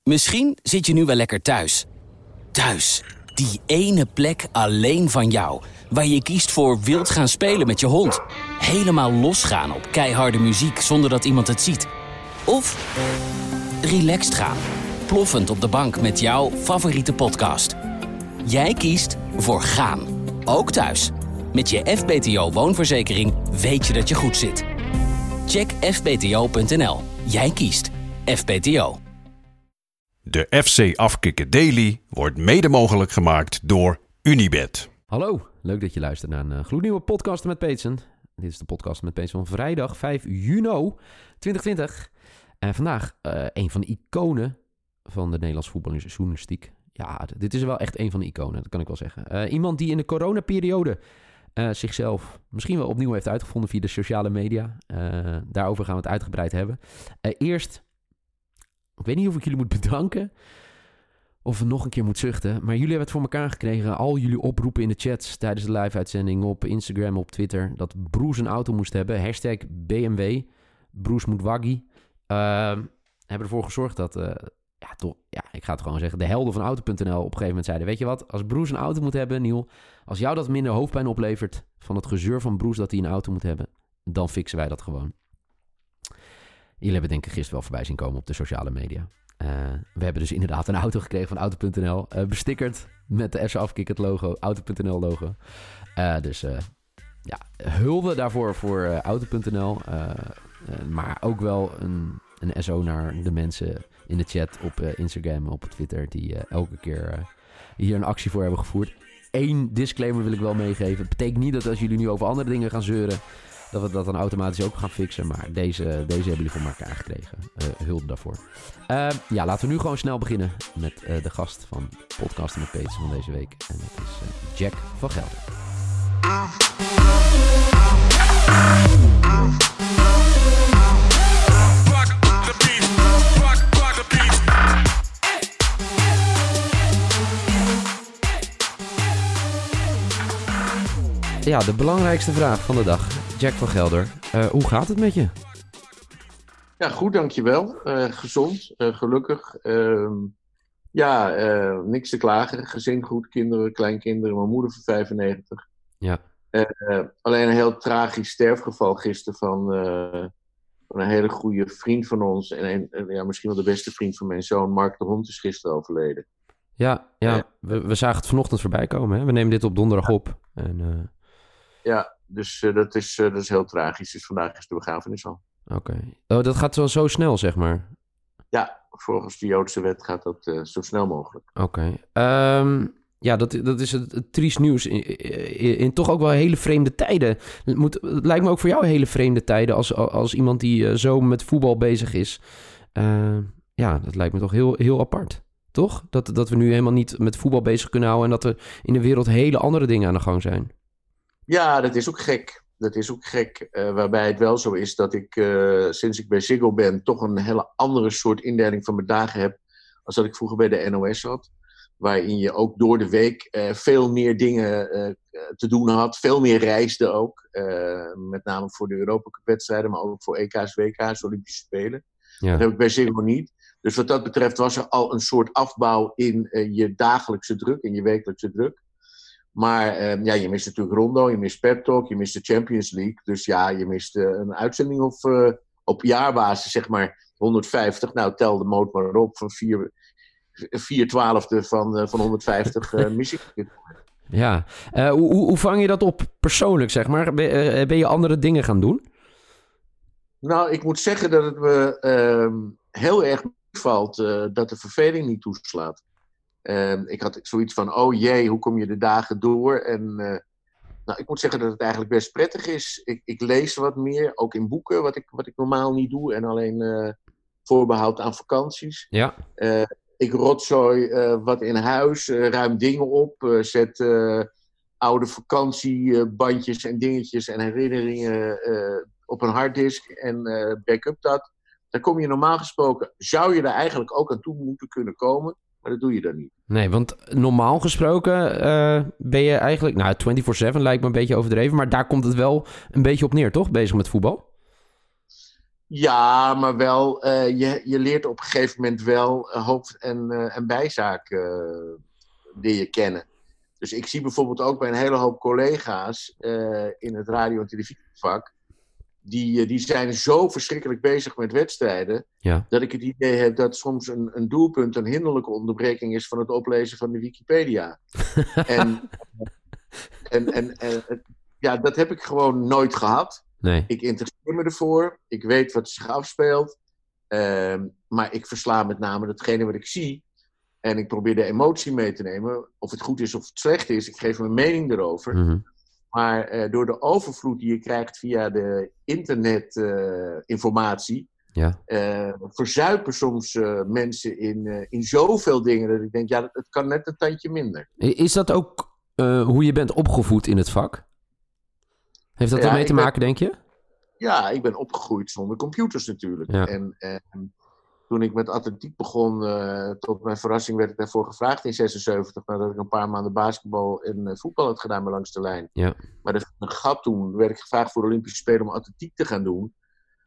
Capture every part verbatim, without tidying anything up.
Misschien zit je nu wel lekker thuis. Thuis, die ene plek alleen van jou, waar je kiest voor wild gaan spelen met je hond. Helemaal losgaan op keiharde muziek zonder dat iemand het ziet. Of relaxed gaan, ploffend op de bank met jouw favoriete podcast. Jij kiest voor gaan, ook thuis. Met je F B T O woonverzekering weet je dat je goed zit. Check f b t o punt n l. Jij kiest F B T O. De F C Afkikken Daily wordt mede mogelijk gemaakt door Unibet. Hallo, leuk dat je luistert naar een uh, gloednieuwe podcast met Peetsen. Dit is de podcast met Peetsen van vrijdag vijf juni twintig twintig. En vandaag uh, een van de iconen van de Nederlandse voetbaljournalistiek. Ja, dit is wel echt een van de iconen, dat kan ik wel zeggen. Uh, iemand die in de coronaperiode uh, zichzelf misschien wel opnieuw heeft uitgevonden via de sociale media. Uh, daarover gaan we het uitgebreid hebben. Uh, eerst... Ik weet niet of ik jullie moet bedanken of nog een keer moet zuchten. Maar jullie hebben het voor elkaar gekregen. Al jullie oproepen in de chats tijdens de live-uitzending op Instagram, op Twitter. Dat Broes een auto moest hebben. Hashtag B M W. Broes moet waggie. Uh, hebben ervoor gezorgd dat, uh, ja, toch, ja, ik ga het gewoon zeggen, de helden van auto punt n l op een gegeven moment zeiden: weet je wat, als Broes een auto moet hebben, Niel, als jou dat minder hoofdpijn oplevert van het gezeur van Broes dat hij een auto moet hebben, dan fixen wij dat gewoon. Jullie hebben denk ik gisteren wel voorbij zien komen op de sociale media. Uh, we hebben dus inderdaad een auto gekregen van auto punt n l. Uh, bestickerd met de F C Afkikken logo, auto punt n l logo. Uh, dus uh, ja, hulde daarvoor voor uh, auto punt n l. Uh, uh, maar ook wel een, een S O naar de mensen in de chat op uh, Instagram, op Twitter, die uh, elke keer uh, hier een actie voor hebben gevoerd. Eén disclaimer wil ik wel meegeven. Het betekent niet dat als jullie nu over andere dingen gaan zeuren, dat we dat dan automatisch ook gaan fixen. Maar deze, deze hebben jullie voor elkaar gekregen. Uh, hulde daarvoor. Uh, ja, laten we nu gewoon snel beginnen met uh, de gast van Podcasten met Peetsen van deze week. En dat is uh, Jack van Gelder. Ja, de belangrijkste vraag van de dag. Jack van Gelder, uh, hoe gaat het met je? Ja, goed, dankjewel. Uh, gezond, uh, gelukkig. Uh, ja, uh, niks te klagen. Gezin goed, kinderen, kleinkinderen. Mijn moeder van vijfennegentig. Ja. Uh, uh, alleen een heel tragisch sterfgeval gisteren van, uh, van een hele goede vriend van ons. En een, uh, ja, misschien wel de beste vriend van mijn zoon. Mark de Hond is gisteren overleden. Ja, ja. Uh, we, we zagen het vanochtend voorbij komen. Hè? We nemen dit op donderdag ja. op. En, uh... Ja, dus uh, dat, is, uh, dat is heel tragisch. Dus vandaag is de begrafenis al. Oké. Okay. Oh, dat gaat wel zo snel, zeg maar? Ja, volgens de Joodse wet gaat dat uh, zo snel mogelijk. Oké. Okay. Um, ja, dat, dat is het, het triest nieuws. In, in, in toch ook wel hele vreemde tijden. Het, moet, het lijkt me ook voor jou hele vreemde tijden als, als iemand die uh, zo met voetbal bezig is. Uh, ja, dat lijkt me toch heel, heel apart. Toch? Dat, dat we nu helemaal niet met voetbal bezig kunnen houden en dat er in de wereld hele andere dingen aan de gang zijn. Ja, dat is ook gek. Dat is ook gek. Uh, waarbij het wel zo is dat ik, uh, sinds ik bij Ziggo ben, toch een hele andere soort indeling van mijn dagen heb als dat ik vroeger bij de N O S had. Waarin je ook door de week uh, veel meer dingen uh, te doen had. Veel meer reisde ook. Uh, met name voor de Europa Cup wedstrijden, maar ook voor E K's, W K's, Olympische Spelen. Ja. Dat heb ik bij Ziggo niet. Dus wat dat betreft was er al een soort afbouw in uh, je dagelijkse druk, in je wekelijkse druk. Maar uh, ja, je mist natuurlijk Rondo, je mist Pep Talk, je mist de Champions League. Dus ja, je mist uh, een uitzending of uh, op jaarbasis zeg maar honderdvijftig. Nou, tel de moot maar op van vier, vier twaalfde van, uh, van honderdvijftig uh, mis ik. Ja, uh, hoe, hoe vang je dat op persoonlijk zeg maar? Ben, uh, ben je andere dingen gaan doen? Nou, ik moet zeggen dat het me uh, heel erg valt uh, dat de verveling niet toeslaat. Uh, ik had zoiets van, oh jee, hoe kom je de dagen door? En uh, nou, ik moet zeggen dat het eigenlijk best prettig is. Ik, ik lees wat meer, ook in boeken, wat ik, wat ik normaal niet doe. En alleen uh, voorbehoud aan vakanties. Ja. Uh, ik rotzooi uh, wat in huis, uh, ruim dingen op. Uh, zet uh, oude vakantiebandjes en dingetjes en herinneringen uh, op een harddisk. En uh, backup dat. Daar kom je normaal gesproken, zou je daar eigenlijk ook aan toe moeten kunnen komen. Maar dat doe je dan niet. Nee, want normaal gesproken uh, ben je eigenlijk... Nou, vierentwintig zeven lijkt me een beetje overdreven. Maar daar komt het wel een beetje op neer, toch? Bezig met voetbal? Ja, maar wel, uh, je, je leert op een gegeven moment wel uh, hoofd- en, uh, en bijzaken uh, die je kennen. Dus ik zie bijvoorbeeld ook bij een hele hoop collega's uh, in het radio- en televisievak, die, uh, die zijn zo verschrikkelijk bezig met wedstrijden, ja. dat ik het idee heb dat soms een, een doelpunt een hinderlijke onderbreking is van het oplezen van de Wikipedia. en, en, en, en ja, dat heb ik gewoon nooit gehad. Nee. Ik interesseer me ervoor. Ik weet wat zich afspeelt. Uh, maar ik versla met name datgene wat ik zie. En ik probeer de emotie mee te nemen. Of het goed is of het slecht is. Ik geef mijn mening erover. Mm-hmm. Maar uh, door de overvloed die je krijgt via de internetinformatie... Uh, ja. uh, verzuipen soms uh, mensen in, uh, in zoveel dingen... dat ik denk, ja, het kan net een tandje minder. Is dat ook uh, hoe je bent opgevoed in het vak? Heeft dat ja, ermee te maken, ben, denk je? Ja, ik ben opgegroeid zonder computers natuurlijk. Ja. En, en toen ik met atletiek begon, uh, tot mijn verrassing werd ik daarvoor gevraagd in zesenzeventig... nadat ik een paar maanden basketbal en uh, voetbal had gedaan bij langs de lijn. Ja. Maar er was een gat toen, werd ik gevraagd voor de Olympische Spelen om atletiek te gaan doen.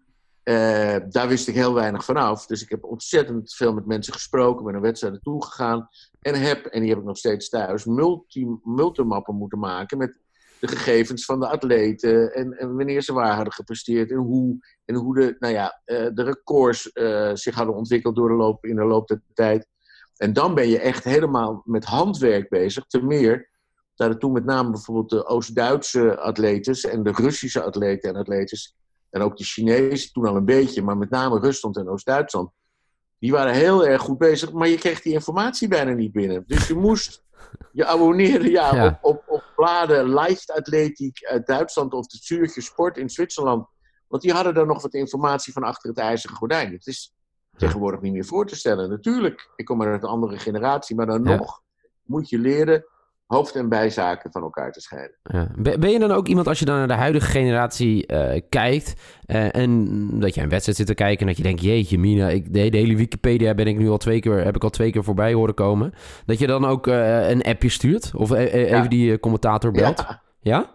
Uh, daar wist ik heel weinig vanaf. Dus ik heb ontzettend veel met mensen gesproken, ben naar wedstrijden toegegaan. En heb, en die heb ik nog steeds thuis, multi, multimappen moeten maken met... de gegevens van de atleten en, en wanneer ze waar hadden gepresteerd en hoe, en hoe de, nou ja, uh, de records uh, zich hadden ontwikkeld door de loop, in de loop der tijd. En dan ben je echt helemaal met handwerk bezig. Te meer dat het toen met name bijvoorbeeld de Oost-Duitse atletes en de Russische atleten en atletes en ook de Chinezen toen al een beetje, maar met name Rusland en Oost-Duitsland, die waren heel erg goed bezig, maar je kreeg die informatie bijna niet binnen. Dus je moest je abonneren ja, ja. Op, op, op bladen Leichtatletiek uit Duitsland of de Zürcher Sport in Zwitserland. Want die hadden daar nog wat informatie van achter het ijzeren gordijn. Het is tegenwoordig niet meer voor te stellen. Natuurlijk, ik kom uit een andere generatie, maar dan ja. nog moet je leren hoofd- en bijzaken van elkaar te scheiden. Ja. Ben je dan ook iemand, als je dan naar de huidige generatie uh, kijkt uh, en dat je een wedstrijd zit te kijken en dat je denkt, jeetje mina, ik, de, de hele Wikipedia ben ik nu al twee keer, heb ik al twee keer voorbij horen komen, dat je dan ook uh, een appje stuurt of e- e- even ja. die uh, commentator belt? Ja? Ja,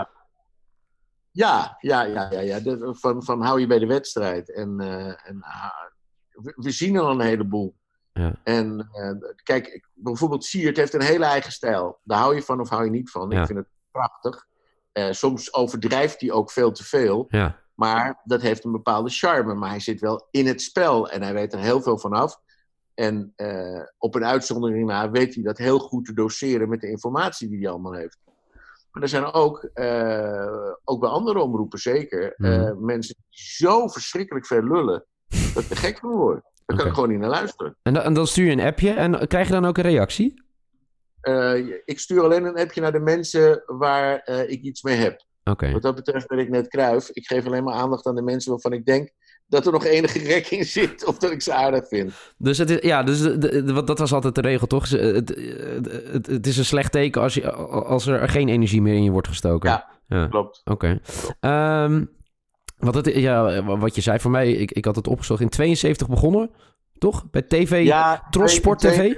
ja, ja, ja. ja, ja. De, van, van hou je bij de wedstrijd en, uh, en uh, we, we zien al een heleboel. Ja. En uh, kijk, bijvoorbeeld Siert heeft een hele eigen stijl. Daar hou je van of hou je niet van. Ja. Ik vind het prachtig. Uh, soms overdrijft hij ook veel te veel. Ja. Maar dat heeft een bepaalde charme. Maar hij zit wel in het spel en hij weet er heel veel van af. En uh, op een uitzondering na weet hij dat heel goed te doseren met de informatie die hij allemaal heeft. Maar er zijn ook, uh, ook bij andere omroepen zeker, mm. uh, mensen die zo verschrikkelijk veel lullen dat ik er gek van word. Daar kan okay. ik gewoon niet naar luisteren. En, da- en dan stuur je een appje en krijg je dan ook een reactie? Uh, ik stuur alleen een appje naar de mensen waar uh, ik iets mee heb. Okay. Wat dat betreft ben ik net Cruijff. Ik geef alleen maar aandacht aan de mensen waarvan ik denk dat er nog enige rek in zit of dat ik ze aardig vind. Dus, het is, ja, dus de, de, de, dat was altijd de regel, toch? Het, het, het, het is een slecht teken als, je, als er geen energie meer in je wordt gestoken. Ja, ja. klopt. Oké. Okay. Um, wat, het, ja, wat je zei voor mij, ik, ik had het opgezocht, in tweeënzeventig begonnen, toch? Bij T V, ja, Tros Sport T V?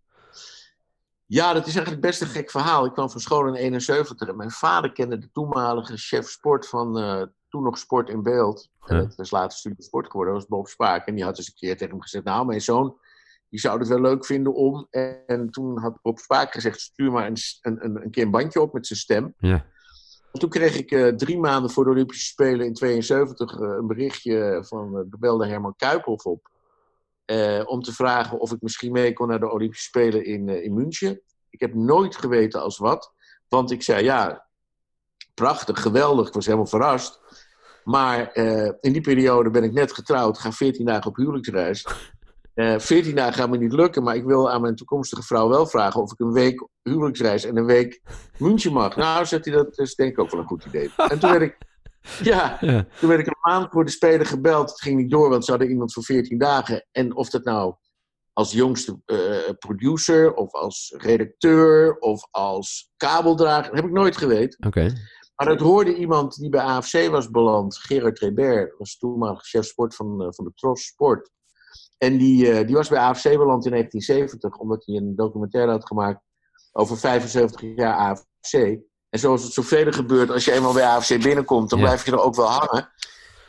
Ja, dat is eigenlijk best een gek verhaal. Ik kwam van school in eenenzeventig en mijn vader kende de toenmalige chef sport van uh, toen nog Sport in Beeld. En ja. Dat is later Studio Sport geworden, dat was Bob Spaak. En die had eens een keer tegen hem gezegd, nou mijn zoon, die zou het wel leuk vinden om. En, en toen had Bob Spaak gezegd, stuur maar een, een, een keer een bandje op met zijn stem. Ja. En toen kreeg ik uh, drie maanden voor de Olympische Spelen in tweeënzeventig uh, een berichtje van uh, de belde Herman Kuiphoff op. Uh, om te vragen of ik misschien mee kon naar de Olympische Spelen in, uh, in München. Ik heb nooit geweten als wat. Want ik zei, ja, prachtig, geweldig. Ik was helemaal verrast. Maar uh, in die periode ben ik net getrouwd. Ga veertien dagen op huwelijksreis. Uh, veertien dagen gaat me niet lukken. Maar ik wil aan mijn toekomstige vrouw wel vragen of ik een week huwelijksreis en een week München mag. Nou, zegt hij, dat is denk ik ook wel een goed idee. En toen werd ik... Ja, ja, toen werd ik een maand voor de Spelen gebeld. Het ging niet door, want ze hadden iemand voor veertien dagen. En of dat nou als jongste uh, producer, of als redacteur, of als kabeldrager, heb ik nooit geweten. Okay. Maar dat hoorde iemand die bij A F C was beland, Gerard Rebert, was toenmalig chef sport van, uh, van de Tros Sport. En die, uh, die was bij A F C beland in negentien zeventig, omdat hij een documentaire had gemaakt over vijfenzeventig jaar A F C. En zoals het zoveel gebeurt, als je eenmaal bij A F C binnenkomt, dan ja. blijf je er ook wel hangen.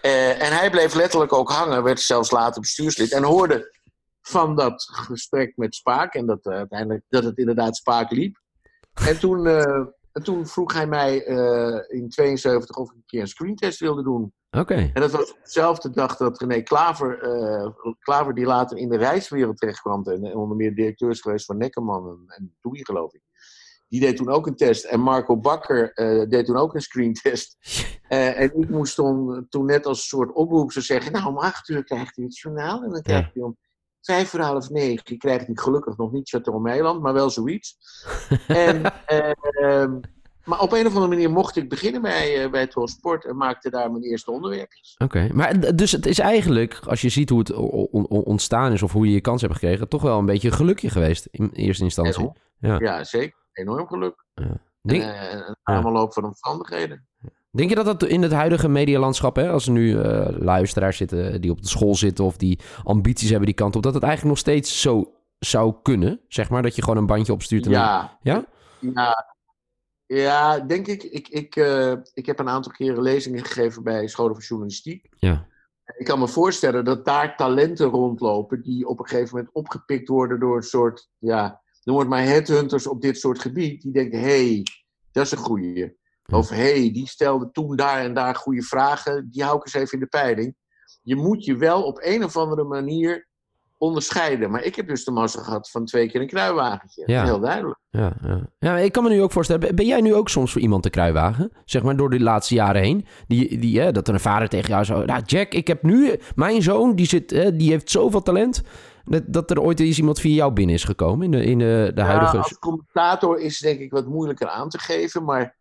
Uh, en hij bleef letterlijk ook hangen, werd zelfs later bestuurslid. En hoorde van dat gesprek met Spaak. En dat, uh, uiteindelijk, dat het inderdaad Spaak liep. En toen, uh, en toen vroeg hij mij uh, in tweeënzeventig of ik een keer een screentest wilde doen. Oké. Okay. En dat was op dezelfde dag dat René Klaver, uh, Klaver die later in de reiswereld terechtkwam. En, en onder meer directeur is geweest van Neckerman en, en Doei, geloof ik. Die deed toen ook een test. En Marco Bakker uh, deed toen ook een screentest. Uh, en ik moest toen, toen net als een soort oproep zo zeggen... Nou, om acht uur krijgt hij het journaal. En dan krijgt hij om vijf voor half negen. Je krijgt hij gelukkig nog niet Chateau Meiland, maar wel zoiets. en, uh, um, maar op een of andere manier mocht ik beginnen bij, uh, bij het Sport en maakte daar mijn eerste onderwerpjes. Oké, okay. Maar dus het is eigenlijk, als je ziet hoe het o- o- ontstaan is... of hoe je je kans hebt gekregen... toch wel een beetje een gelukje geweest in eerste instantie. Ja, ja zeker. Enorm geluk. Ja. Denk... En, uh, een samenloop van omstandigheden. Denk je dat dat in het huidige medialandschap, hè, als er nu uh, luisteraars zitten die op de school zitten of die ambities hebben die kant op, dat het eigenlijk nog steeds zo zou kunnen, zeg maar, dat je gewoon een bandje opstuurt? En ja. Dan... ja, ja, ja, denk ik. Ik, ik, uh, ik heb een aantal keren lezingen gegeven bij scholen van journalistiek. Ja. Ik kan me voorstellen dat daar talenten rondlopen die op een gegeven moment opgepikt worden door een soort, ja, noem het maar headhunters op dit soort gebied. Die denken, hé, hey, dat is een goeie. Of hé, hey, die stelde toen daar en daar goede vragen. Die hou ik eens even in de peiling. Je moet je wel op een of andere manier onderscheiden. Maar ik heb dus de massa gehad van twee keer een kruiwagentje. Ja. Heel duidelijk. Ja, ja. Ja, ik kan me nu ook voorstellen. Ben jij nu ook soms voor iemand te kruiwagen? Zeg maar door de laatste jaren heen. Die, die, hè, dat er een vader tegen jou zo... Nou Jack, ik heb nu... Mijn zoon, die, zit, hè, die heeft zoveel talent... Dat, dat er ooit eens iemand via jou binnen is gekomen in de, in de, de ja, huidige... Als commentator is denk ik wat moeilijker aan te geven. Maar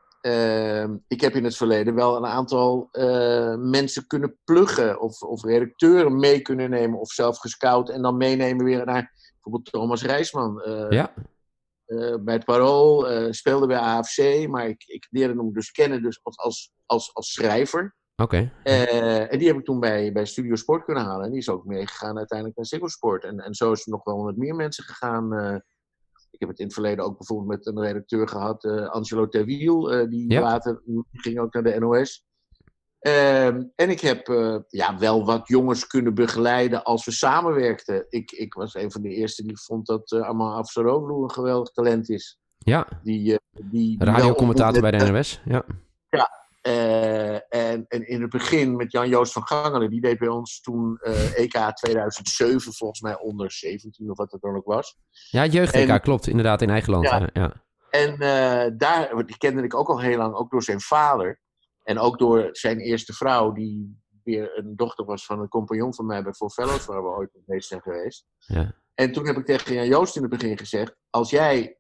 uh, ik heb in het verleden wel een aantal uh, mensen kunnen pluggen. Of, of redacteuren mee kunnen nemen. Of zelf gescout en dan meenemen weer naar bijvoorbeeld Thomas Rijsman. Uh, ja. Uh, bij het Parool, uh, speelde bij A F C. Maar ik, ik leerde hem dus kennen dus als, als, als, als schrijver. Oké. Okay. Uh, en die heb ik toen bij, bij Studio Sport kunnen halen. En die is ook meegegaan uiteindelijk naar Ziggo Sport. En, en zo is er nog wel met meer mensen gegaan. Uh, ik heb het in het verleden ook bijvoorbeeld met een redacteur gehad, uh, Angelo Terwiel. Uh, die ja. later die ging ook naar de N O S. Uh, en ik heb uh, ja, wel wat jongens kunnen begeleiden als we samenwerkten. Ik, ik was een van de eerste die vond dat uh, Armand Afsaroglu een geweldig talent is. Ja, die, uh, die, die radiocommentator bij de N O S. Ja. Ja. Uh, en, en in het begin met Jan-Joost van Gangelen, die deed bij ons toen uh, E K tweeduizend zeven volgens mij onder zeventien of wat het dan ook was. Ja, jeugd-E K, klopt, inderdaad, in eigen land. Ja. Ja. En uh, daar, die kende ik ook al heel lang, ook door zijn vader. En ook door zijn eerste vrouw, die weer een dochter was van een compagnon van mij bij For Fellows, waar we ooit mee zijn geweest. Ja. En toen heb ik tegen Jan-Joost in het begin gezegd, als jij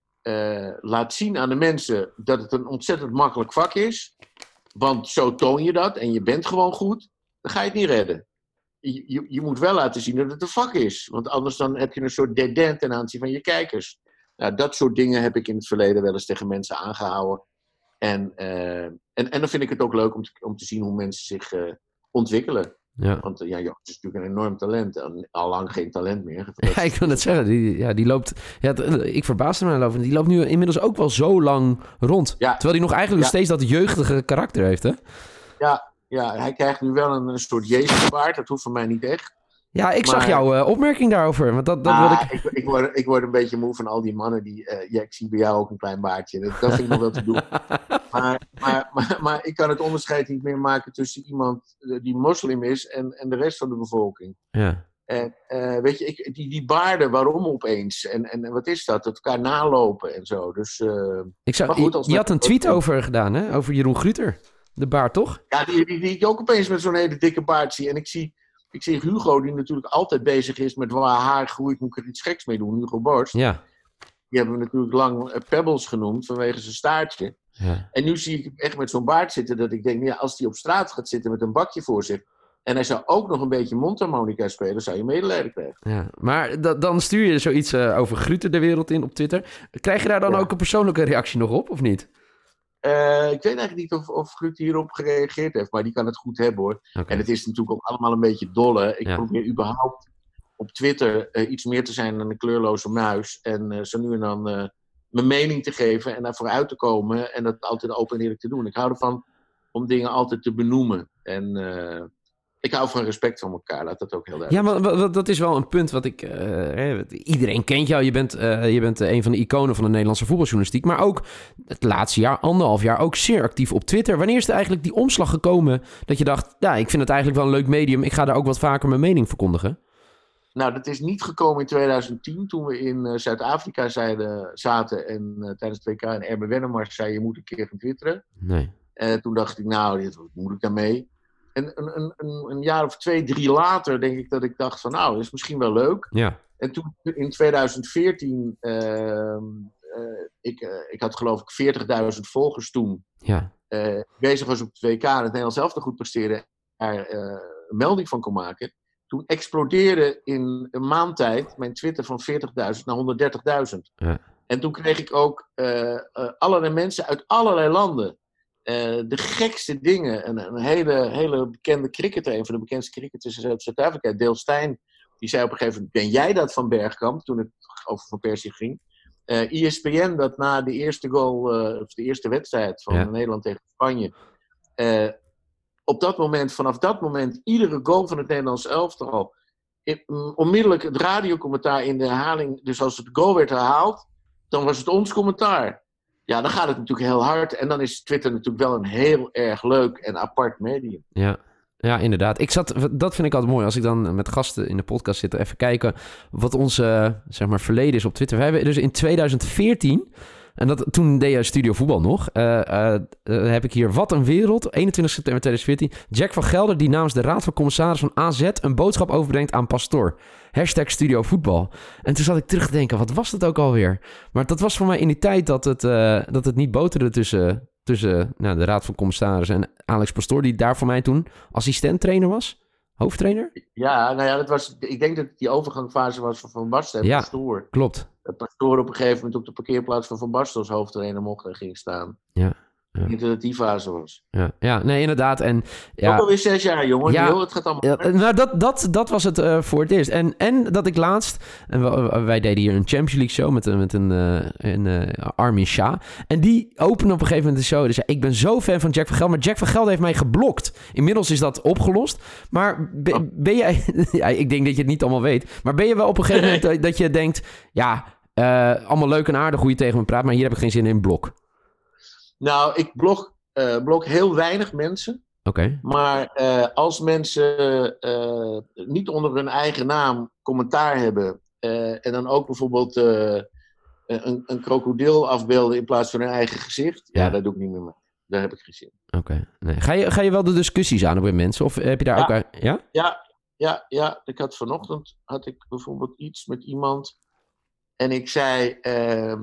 uh, laat zien aan de mensen dat het een ontzettend makkelijk vak is, want zo toon je dat en je bent gewoon goed, dan ga je het niet redden. Je, je, je moet wel laten zien dat het een vak is. Want anders dan heb je een soort dead ten aanzien van je kijkers. Nou, dat soort dingen heb ik in het verleden wel eens tegen mensen aangehouden. En, uh, en, en dan vind ik het ook leuk om te, om te zien hoe mensen zich uh, ontwikkelen. Ja. Want uh, ja, Joost is natuurlijk een enorm talent. En al lang geen talent meer. Ja, ik wil het zeggen. Die, ja, die loopt... Ja, ik verbaasde me erover. Die loopt nu inmiddels ook wel zo lang rond. Ja. Terwijl hij nog eigenlijk ja. steeds dat jeugdige karakter heeft, hè? Ja, ja, hij krijgt nu wel een, een soort Jezusbaard. Dat hoeft voor mij niet echt. Ja, ik maar, zag jouw uh, opmerking daarover. Want dat, dat ah, ik... Ik, ik, word, ik word een beetje moe van al die mannen die... Uh, ja, ik zie bij jou ook een klein baardje. Dat, dat vind ik nog wel te doen. maar, maar, maar, maar ik kan het onderscheid niet meer maken tussen iemand die moslim is en, en de rest van de bevolking. Ja. En uh, weet je, ik, die, die baarden, waarom opeens? En, en wat is dat? Dat elkaar nalopen en zo. Dus, uh, ik zag, goed, als je, je had een tweet ook over gedaan, hè? Over Jeroen Gruter. De baard, toch? Ja, die, die, die ik ook opeens met zo'n hele dikke baard zie. En ik zie... Ik zie Hugo, die natuurlijk altijd bezig is met waar haar groeit, moet ik er iets geks mee doen. Hugo Borst. Ja. Die hebben we natuurlijk lang uh, Pebbles genoemd, vanwege zijn staartje. Ja. En nu zie ik hem echt met zo'n baard zitten, dat ik denk, ja, als hij op straat gaat zitten met een bakje voor zich, en hij zou ook nog een beetje mondharmonica spelen, zou je medelijden krijgen. Ja, maar da- dan stuur je zoiets uh, over Gruter de wereld in op Twitter. Krijg je daar dan ja. ook een persoonlijke reactie nog op, of niet? Uh, ik weet eigenlijk niet of, of Gruut hierop gereageerd heeft, maar die kan het goed hebben, hoor. Okay. En het is natuurlijk ook allemaal een beetje dolle. Ik ja. probeer überhaupt op Twitter uh, iets meer te zijn dan een kleurloze muis. En uh, zo nu en dan uh, mijn mening te geven en daarvoor uit te komen. En dat altijd open en eerlijk te doen. Ik hou ervan om dingen altijd te benoemen. En uh, ik hou van respect van elkaar, laat dat ook heel duidelijk zijn. Ja, maar dat is wel een punt wat ik... Uh, iedereen kent jou, je bent, uh, je bent een van de iconen van de Nederlandse voetbaljournalistiek, maar ook het laatste jaar, anderhalf jaar, ook zeer actief op Twitter. Wanneer is er eigenlijk die omslag gekomen dat je dacht, ja, ik vind het eigenlijk wel een leuk medium, ik ga daar ook wat vaker mijn mening verkondigen? Nou, dat is niet gekomen in tweeduizend tien, toen we in uh, Zuid-Afrika zeiden, zaten en uh, tijdens het W K en Erben Wennemars zei, je moet een keer gaan twitteren. Nee. Uh, toen dacht ik, nou, wat moet ik daarmee? En een, een, een, een jaar of twee, drie later denk ik dat ik dacht van, nou, dat is misschien wel leuk. Ja. En toen in tweeduizend veertien, uh, uh, ik, uh, ik had geloof ik veertigduizend volgers toen, ja. uh, bezig was op het W K en het Nederlands zelf goed presteerde, daar uh, een melding van kon maken. Toen explodeerde in een maand tijd mijn Twitter van veertigduizend naar honderddertigduizend. Ja. En toen kreeg ik ook uh, uh, allerlei mensen uit allerlei landen. Uh, de gekste dingen. Een, een hele, hele bekende cricketer, een van de bekendste cricketers uit Zuid-Afrika, Dale Steyn, die zei op een gegeven moment, ben jij dat van Bergkamp? Toen het over Van Persie ging. Uh, E S P N, dat na de eerste goal, uh, of de eerste wedstrijd van ja. Nederland tegen Spanje, uh, op dat moment, vanaf dat moment, iedere goal van het Nederlands elftal, um, onmiddellijk het radiocommentaar in de herhaling, dus als het goal werd herhaald, dan was het ons commentaar. Ja, dan gaat het natuurlijk heel hard. En dan is Twitter natuurlijk wel een heel erg leuk en apart medium. Ja, ja inderdaad. Ik zat, dat vind ik altijd mooi. Als ik dan met gasten in de podcast zit, even kijken wat ons uh, zeg maar, verleden is op Twitter. We hebben dus in tweeduizend veertien... En dat, toen deed je Studio Voetbal nog. Uh, uh, uh, heb ik hier Wat een Wereld. eenentwintig september tweeduizend veertien. Jack van Gelder die namens de Raad van Commissarissen van A Z een boodschap overbrengt aan Pastoor. Hashtag Studio Voetbal. En toen zat ik terug te denken, wat was dat ook alweer? Maar dat was voor mij in die tijd dat het, uh, dat het niet boterde tussen, tussen nou, de Raad van Commissarissen en Alex Pastoor, die daar voor mij toen assistent-trainer was. Hoofdtrainer? Ja, nou ja, dat was, ik denk dat die overgangsfase was van Van Basten en ja, Pastoor. Klopt. Dat Pastoor op een gegeven moment op de parkeerplaats van Van Basten als hoofdtrainer mocht en ging staan. Ja. Ja. Ik denk dat het die fase was. Ja, ja nee, inderdaad. En, ja, ook alweer zes jaar, jongen. Ja, Yo, het gaat allemaal... Ja, nou, dat, dat, dat was het uh, voor het eerst. En, en dat ik laatst... En we, wij deden hier een Champions League show met, met een, uh, een uh, Armin Shah. En die opende op een gegeven moment de show. Dus zei, ik ben zo fan van Jack van Gelder. Maar Jack van Gelder heeft mij geblokt. Inmiddels is dat opgelost. Maar ben, oh. ben jij... ja, ik denk dat je het niet allemaal weet. Maar ben je wel op een gegeven moment dat, dat je denkt... Ja, uh, allemaal leuk en aardig hoe je tegen me praat. Maar hier heb ik geen zin in blok. Nou, ik blog... Uh, blok heel weinig mensen. Okay. Maar uh, als mensen uh, niet onder hun eigen naam commentaar hebben uh, en dan ook bijvoorbeeld uh, een, een krokodil afbeelden in plaats van hun eigen gezicht, ja, ja dat doe ik niet meer mee. Daar heb ik geen zin. Oké. Okay. Nee. Ga je, ga je wel de discussies aan met mensen? Of heb je daar ja. ook... Aan, ja? Ja, ja, ja. Ik had vanochtend had ik bijvoorbeeld iets met iemand en ik zei... Uh,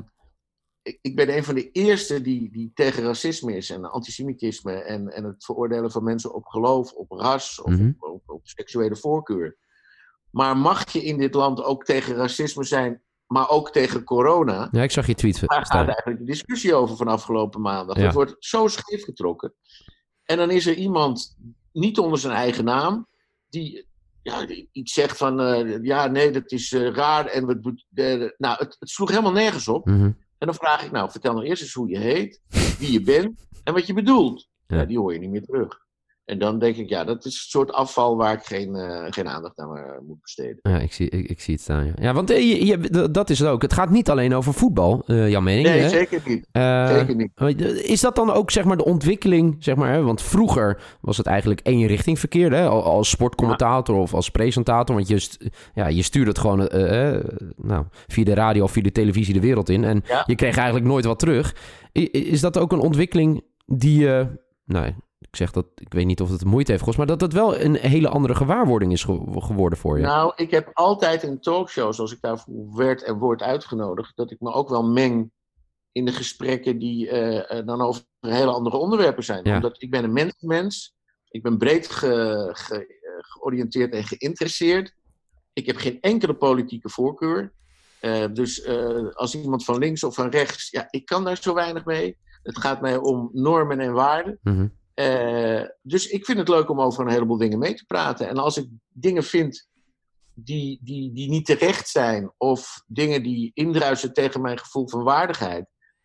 Ik ben een van de eerste die, die tegen racisme is en antisemitisme en, en het veroordelen van mensen op geloof, op ras of mm-hmm. op, op, op seksuele voorkeur. Maar mag je in dit land ook tegen racisme zijn, maar ook tegen corona? Ja, ik zag je tweet. Daar gaat eigenlijk de discussie over van afgelopen maandag. Ja. Het wordt zo scheef getrokken. En dan is er iemand, niet onder zijn eigen naam, die ja, iets zegt van, uh, ja nee, dat is uh, raar. En we, uh, nou, het, het sloeg helemaal nergens op. Mm-hmm. En dan vraag ik, nou, vertel nou eerst eens hoe je heet, wie je bent en wat je bedoelt. Ja. Ja, die hoor je niet meer terug. En dan denk ik, ja, dat is een soort afval waar ik geen, uh, geen aandacht aan uh, moet besteden. Ja, ik zie, ik, ik zie het staan, ja. Ja, want uh, je, je, dat is het ook. Het gaat niet alleen over voetbal, uh, jouw mening. Nee, hè? zeker niet. Uh, zeker niet. Is dat dan ook, zeg maar, de ontwikkeling, zeg maar, hè? Want vroeger was het eigenlijk één richting verkeerd, hè? Als sportcommentator ja. of als presentator, want je, st- ja, je stuurde het gewoon uh, uh, nou, via de radio of via de televisie de wereld in en ja. je kreeg eigenlijk nooit wat terug. I- is dat ook een ontwikkeling die... Uh, nou, ik zeg dat, ik weet niet of het moeite heeft gekost, maar dat het wel een hele andere gewaarwording is ge- geworden voor je. Nou, ik heb altijd in talkshows, als ik daarvoor werd en word uitgenodigd, dat ik me ook wel meng in de gesprekken die uh, dan over hele andere onderwerpen zijn. Ja. Omdat ik ben een mensenmens, ik ben breed ge- ge- georiënteerd en geïnteresseerd. Ik heb geen enkele politieke voorkeur. Uh, dus uh, als iemand van links of van rechts, ja, ik kan daar zo weinig mee. Het gaat mij om normen en waarden. Mm-hmm. Uh, dus ik vind het leuk om over een heleboel dingen mee te praten. En als ik dingen vind die, die, die niet terecht zijn, of dingen die indruisen tegen mijn gevoel van waardigheid,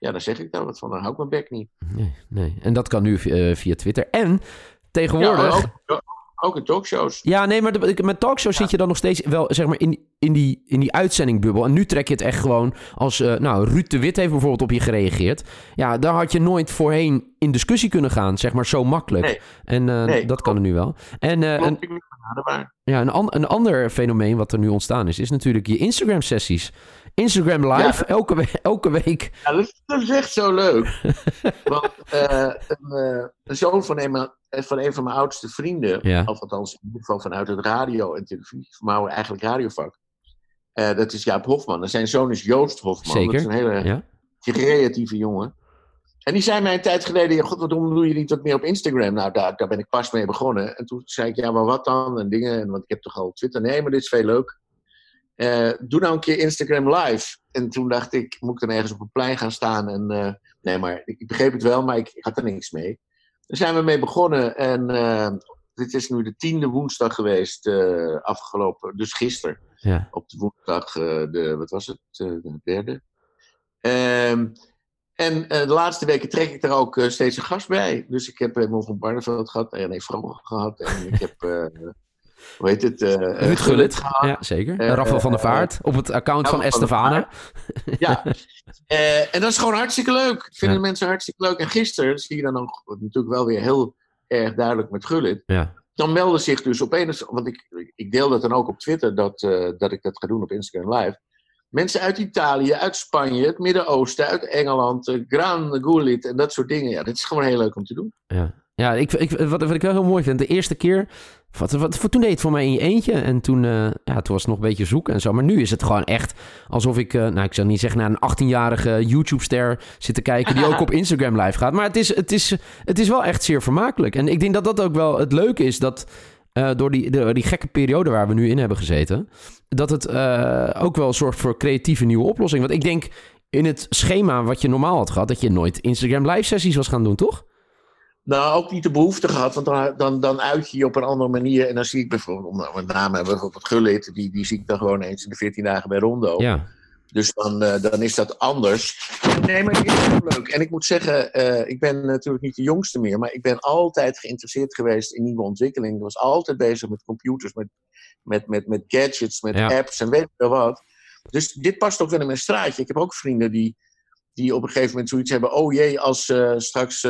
ja, dan zeg ik daar wat van. Dan hou ik mijn bek niet. Nee, nee. En dat kan nu uh, via Twitter. En tegenwoordig... Ja, ook, ook in talkshows. Ja, nee, maar de, met talkshows ja. zit je dan nog steeds wel, zeg maar, in, in, die, in die uitzendingbubbel. En nu trek je het echt gewoon als... Uh, nou, Ruud de Wit heeft bijvoorbeeld op je gereageerd. Ja, daar had je nooit voorheen in discussie kunnen gaan, zeg maar, zo makkelijk. Nee. En uh, nee, dat kan er nu wel. En, uh, en ja, een, an, een ander fenomeen wat er nu ontstaan is, is natuurlijk je Instagram-sessies. Instagram Live, ja. elke, we- elke week. Ja, dat is, dat is echt zo leuk. Want uh, een, uh, een zoon van een, van een van mijn oudste vrienden, ja. of althans in ieder geval vanuit het radio- en televisie, maar eigenlijk radiovak, uh, dat is Jaap Hofman. En zijn zoon is Joost Hofman. Zeker. Dat is een hele ja. creatieve jongen. En die zei mij een tijd geleden, god, waarom doe je niet wat meer op Instagram? Nou, daar, daar ben ik pas mee begonnen. En toen zei ik, ja, maar wat dan? En dingen, en, want ik heb toch al Twitter. Nee, maar dit is veel leuk. Uh, doe nou een keer Instagram live. En toen dacht ik, moet ik dan ergens op een plein gaan staan? En uh, nee, maar ik, ik begreep het wel, maar ik, ik had er niks mee. Daar zijn we mee begonnen. En uh, dit is nu de tiende woensdag geweest, uh, afgelopen, dus gisteren. Ja. Op de woensdag, uh, de, wat was het, uh, de derde. Um, En uh, de laatste weken trek ik er ook uh, steeds een gast bij. Dus ik heb uh, Mon van Barneveld gehad, René Vroger gehad. En ik heb, uh, hoe heet het? Uh, Ruud Gullit gehad. Ja, zeker. Uh, Rafael van der Vaart uh, op het account van Estefana. Ja, uh, en dat is gewoon hartstikke leuk. Ik vind ja. de mensen hartstikke leuk. En gisteren zie je dan ook natuurlijk wel weer heel erg duidelijk met Gullit. Ja. Dan melden zich dus opeens, want ik, ik deel dat dan ook op Twitter, dat, uh, dat ik dat ga doen op Instagram Live. Mensen uit Italië, uit Spanje, het Midden-Oosten, uit Engeland, uh, Gran Gullit en dat soort dingen. Ja, dit is gewoon heel leuk om te doen. Ja, ja ik, ik, wat, wat ik wel heel mooi vind, de eerste keer, wat, wat, toen deed je het voor mij in je eentje. En toen, uh, ja, toen was het nog een beetje zoeken en zo. Maar nu is het gewoon echt alsof ik, uh, nou ik zou niet zeggen naar een achttienjarige YouTube-ster zit te kijken die ook op Instagram live gaat. Maar het is, het, is, het is wel echt zeer vermakelijk. En ik denk dat dat ook wel het leuke is, dat... Uh, door die, de, die gekke periode waar we nu in hebben gezeten, dat het uh, ook wel zorgt voor creatieve nieuwe oplossingen. Want ik denk in het schema wat je normaal had gehad, dat je nooit Instagram live sessies was gaan doen, toch? Nou, ook niet de behoefte gehad, want dan, dan, dan uit je je op een andere manier. En dan zie ik bijvoorbeeld, nou, met name bijvoorbeeld Gullit, die, die zie ik dan gewoon eens in de veertien dagen bij Rondo. Ja. Dus dan, uh, dan is dat anders. Nee, maar het is heel leuk. En ik moet zeggen, uh, ik ben natuurlijk niet de jongste meer, maar ik ben altijd geïnteresseerd geweest in nieuwe ontwikkelingen. Ik was altijd bezig met computers, met, met, met, met gadgets, met ja. apps en weet ik wel wat. Dus dit past ook wel in mijn straatje. Ik heb ook vrienden die, die op een gegeven moment zoiets hebben. Oh jee, als uh, straks uh,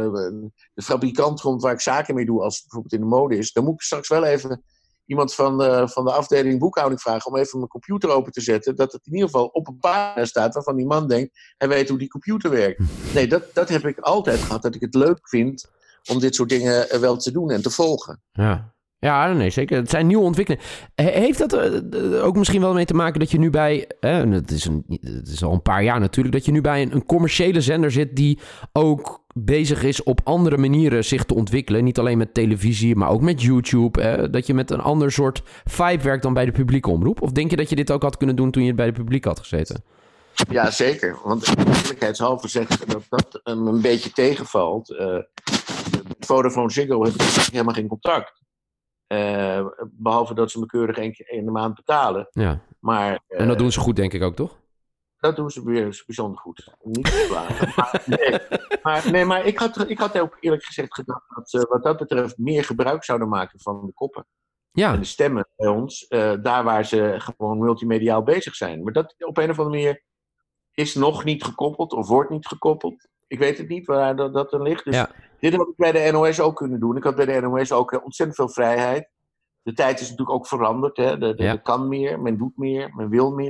de fabrikant komt waar ik zaken mee doe, als het bijvoorbeeld in de mode is, dan moet ik straks wel even iemand van de, van de afdeling boekhouding vragen om even mijn computer open te zetten, dat het in ieder geval op een pagina staat waarvan die man denkt, hij weet hoe die computer werkt. Nee, dat, dat heb ik altijd gehad, dat ik het leuk vind om dit soort dingen wel te doen en te volgen. Ja. Ja, nee, zeker. Het zijn nieuwe ontwikkelingen. Heeft dat uh, ook misschien wel mee te maken dat je nu bij... Uh, het, is een, het is al een paar jaar natuurlijk... dat je nu bij een, een commerciële zender zit die ook bezig is op andere manieren zich te ontwikkelen. Niet alleen met televisie, maar ook met YouTube. Uh, dat je met een ander soort vibe werkt dan bij de publieke omroep? Of denk je dat je dit ook had kunnen doen toen je bij de publiek had gezeten? Ja, zeker. Want eerlijkheidshalve zeggen dat dat um, een beetje tegenvalt. Uh, Vodafone Ziggo heeft helemaal geen contact. Uh, behalve dat ze me keurig één keer in de maand betalen. Ja. Maar, uh, en dat doen ze goed, denk ik ook, toch? Dat doen ze weer bijzonder goed. Niet te klagen. maar, nee, maar, nee, maar ik had, ik had ook eerlijk gezegd gedacht dat ze wat dat betreft meer gebruik zouden maken van de koppen. Ja. En de stemmen bij ons. Uh, daar waar ze gewoon multimediaal bezig zijn. Maar dat op een of andere manier is nog niet gekoppeld of wordt niet gekoppeld. Ik weet het niet waar dat, dat er ligt. Dus ja. Dit had ik bij de N O S ook kunnen doen. Ik had bij de N O S ook ontzettend veel vrijheid. De tijd is natuurlijk ook veranderd. Hè. De, de, ja. de kan meer, men doet meer, men wil meer.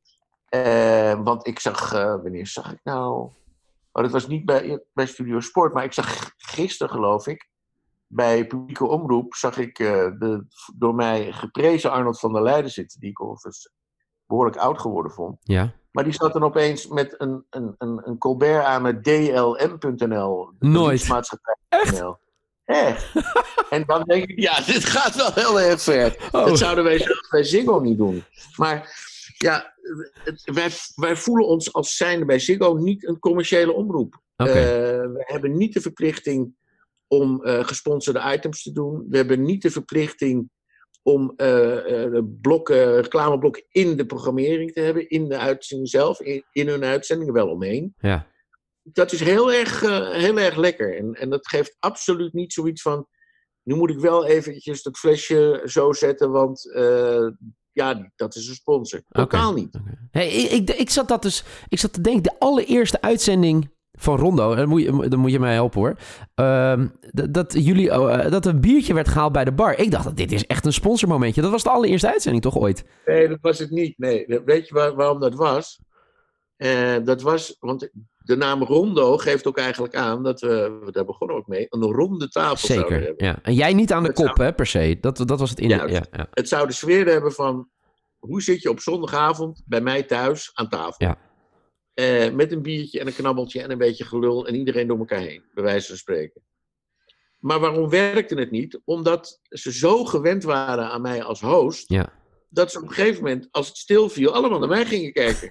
Uh, want ik zag, uh, wanneer zag ik nou? Oh, dat was niet bij, bij Studio Sport, maar ik zag gisteren, geloof ik, bij Publieke Omroep, zag ik uh, de door mij geprezen Arnold van der Leijden zitten, die ik overigens behoorlijk oud geworden vond. Ja. Maar die zat dan opeens met een, een, een, een Colbert aan met D L M punt N L. Nooit. Echt? Echt. En dan denk ik, ja, dit gaat wel heel erg ver. Oh. Dat zouden wij zelfs bij Ziggo niet doen. Maar ja, het, wij, wij voelen ons als zijnde bij Ziggo niet een commerciële omroep. Okay. Uh, we hebben niet de verplichting om uh, gesponsorde items te doen. We hebben niet de verplichting om uh, uh, blokken, reclameblokken in de programmering te hebben, in de uitzending zelf, in, in hun uitzendingen wel omheen. Ja. dat is heel erg, uh, heel erg lekker. En, en dat geeft absoluut niet zoiets van... Nu moet ik wel eventjes dat flesje zo zetten, want uh, ja, dat is een sponsor. Totaal okay. niet. Okay. Hey, ik, ik, ik, zat dat dus, ik zat te denken, de allereerste uitzending van Rondo, dan moet je, dan moet je mij helpen hoor, uh, dat, dat, jullie, uh, dat een biertje werd gehaald bij de bar. Ik dacht, dit is echt een sponsormomentje. Dat was de allereerste uitzending toch ooit? Nee, dat was het niet. Nee. Weet je waar, waarom dat was? Uh, dat was, want de naam Rondo geeft ook eigenlijk aan dat we, daar begonnen ook mee, een ronde tafel Zeker, zouden hebben. Ja. En jij niet aan de het kop, zou, hè, per se. Dat, dat was het in. Ja, ja, ja. Het zou de sfeer hebben van, hoe zit je op zondagavond bij mij thuis aan tafel? Ja. Uh, met een biertje en een knabbeltje en een beetje gelul en iedereen door elkaar heen, bij wijze van spreken. Maar waarom werkte het niet? Omdat ze zo gewend waren aan mij als host, ja. dat ze op een gegeven moment, als het stil viel, allemaal naar mij gingen kijken.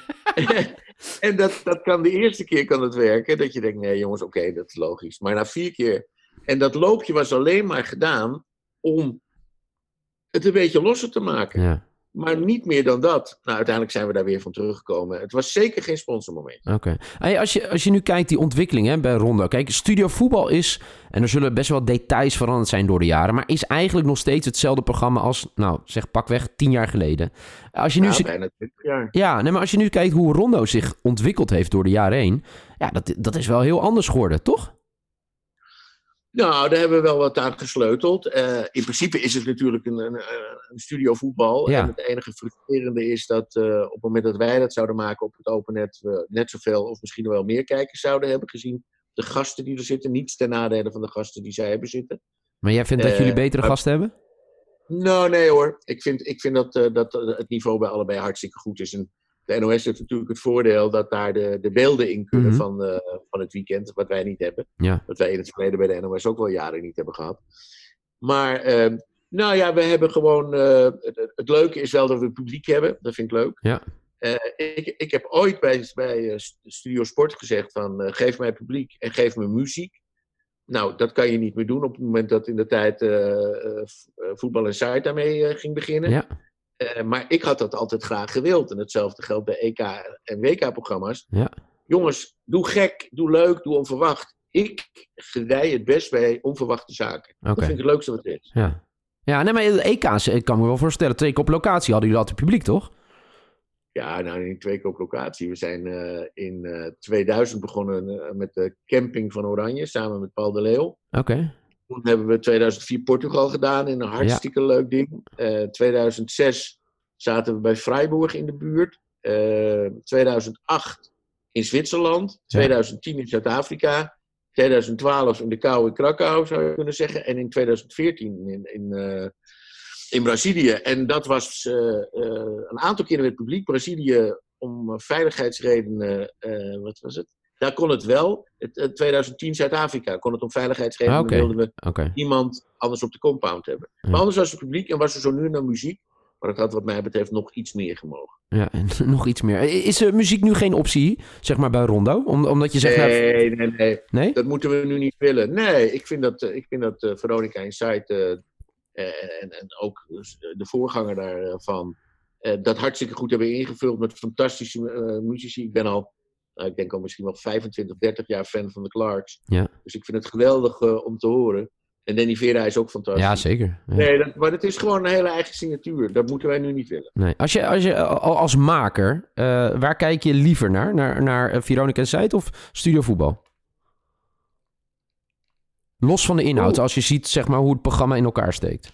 En dat, dat kan de eerste keer kan het werken, dat je denkt, nee jongens, oké, okay, dat is logisch. Maar na vier keer, en dat loopje was alleen maar gedaan om het een beetje losser te maken. Ja. Maar niet meer dan dat. Nou, uiteindelijk zijn we daar weer van teruggekomen. Het was zeker geen sponsormoment. Oké. Okay. Hey, als, je, als je nu kijkt die ontwikkeling hè, bij Rondo. Kijk, Studio Voetbal is, en er zullen best wel details veranderd zijn door de jaren, maar is eigenlijk nog steeds hetzelfde programma als, nou, zeg pakweg tien jaar geleden. Als je nu ja, z- bijna twintig jaar. Ja, nee, maar als je nu kijkt hoe Rondo zich ontwikkeld heeft door de jaren heen, ja, dat, dat is wel heel anders geworden, toch? Nou, daar hebben we wel wat aan gesleuteld. Uh, in principe is het natuurlijk een, een, een studio voetbal. Ja. En het enige frustrerende is dat uh, op het moment dat wij dat zouden maken op het open net, we net zoveel of misschien wel meer kijkers zouden hebben gezien. De gasten die er zitten, niets ten nadele van de gasten die zij hebben zitten. Maar jij vindt dat uh, jullie betere maar, gasten hebben? Nou, nee hoor. Ik vind, ik vind dat, uh, dat het niveau bij allebei hartstikke goed is. En de N O S heeft natuurlijk het voordeel dat daar de, de beelden in kunnen mm-hmm. van, uh, van het weekend, wat wij niet hebben. Ja. Wat wij in het verleden bij de N O S ook wel jaren niet hebben gehad. Maar, uh, nou ja, we hebben gewoon... Uh, het, het leuke is wel dat we publiek hebben. Dat vind ik leuk. Ja. Uh, ik, ik heb ooit bij, bij uh, Studio Sport gezegd van... Uh, geef mij publiek en geef me muziek. Nou, dat kan je niet meer doen op het moment dat in de tijd uh, uh, Voetbal Insight daarmee uh, ging beginnen. Ja. Uh, maar ik had dat altijd graag gewild. En hetzelfde geldt bij E K en W K-programma's. Ja. Jongens, doe gek, doe leuk, doe onverwacht. Ik gedij het best bij onverwachte zaken. Okay. Dat vind ik het leukste wat er is. Ja, ja nee, maar de E K's, ik kan me wel voorstellen, twee keer op locatie hadden jullie altijd publiek, toch? Ja, nou, niet twee keer op locatie. We zijn uh, in uh, tweeduizend begonnen uh, met de camping van Oranje, samen met Paul de Leeuw. Oké. Okay. Toen hebben we tweeduizend vier Portugal gedaan in een hartstikke ja. leuk ding. Uh, tweeduizend zes zaten we bij Freiburg in de buurt. Uh, tweeduizend acht in Zwitserland. tweeduizend tien in Zuid-Afrika. tweeduizend twaalf in de kou in Krakau, zou je kunnen zeggen. En in tweeduizend veertien in, in, uh, in Brazilië. En dat was uh, uh, een aantal keren met het publiek. Brazilië om uh, veiligheidsredenen, uh, wat was het? Daar kon het wel. Het, uh, tweeduizend tien Zuid-Afrika kon het om veiligheidsredenen. Okay. wilden we okay. niemand anders op de compound hebben. Ja. Maar anders was het publiek en was er zo nu en dan muziek. Maar dat had wat mij betreft nog iets meer gemogen. Ja, en nog iets meer. Is uh, muziek nu geen optie, zeg maar, bij Rondo? Om, omdat je zegt... Nee, nou... nee, nee, nee. Dat moeten we nu niet willen. Nee, ik vind dat, uh, ik vind dat uh, Veronica Insight uh, uh, en, en ook de voorganger daarvan uh, dat hartstikke goed hebben ingevuld met fantastische uh, muzici. Ik ben al, uh, ik denk al misschien wel vijfentwintig, dertig jaar fan van de Clarks. Ja. Dus ik vind het geweldig uh, om te horen. En Danny Vera is ook fantastisch. Ja, zeker. Ja. Nee, dat, maar het is gewoon een hele eigen signatuur. Dat moeten wij nu niet willen. Nee. Als je, als, je als maker, uh, waar kijk je liever naar? Naar, naar Veronica Insight of Studio Voetbal? Los van de inhoud, oh. als je ziet zeg maar, hoe het programma in elkaar steekt.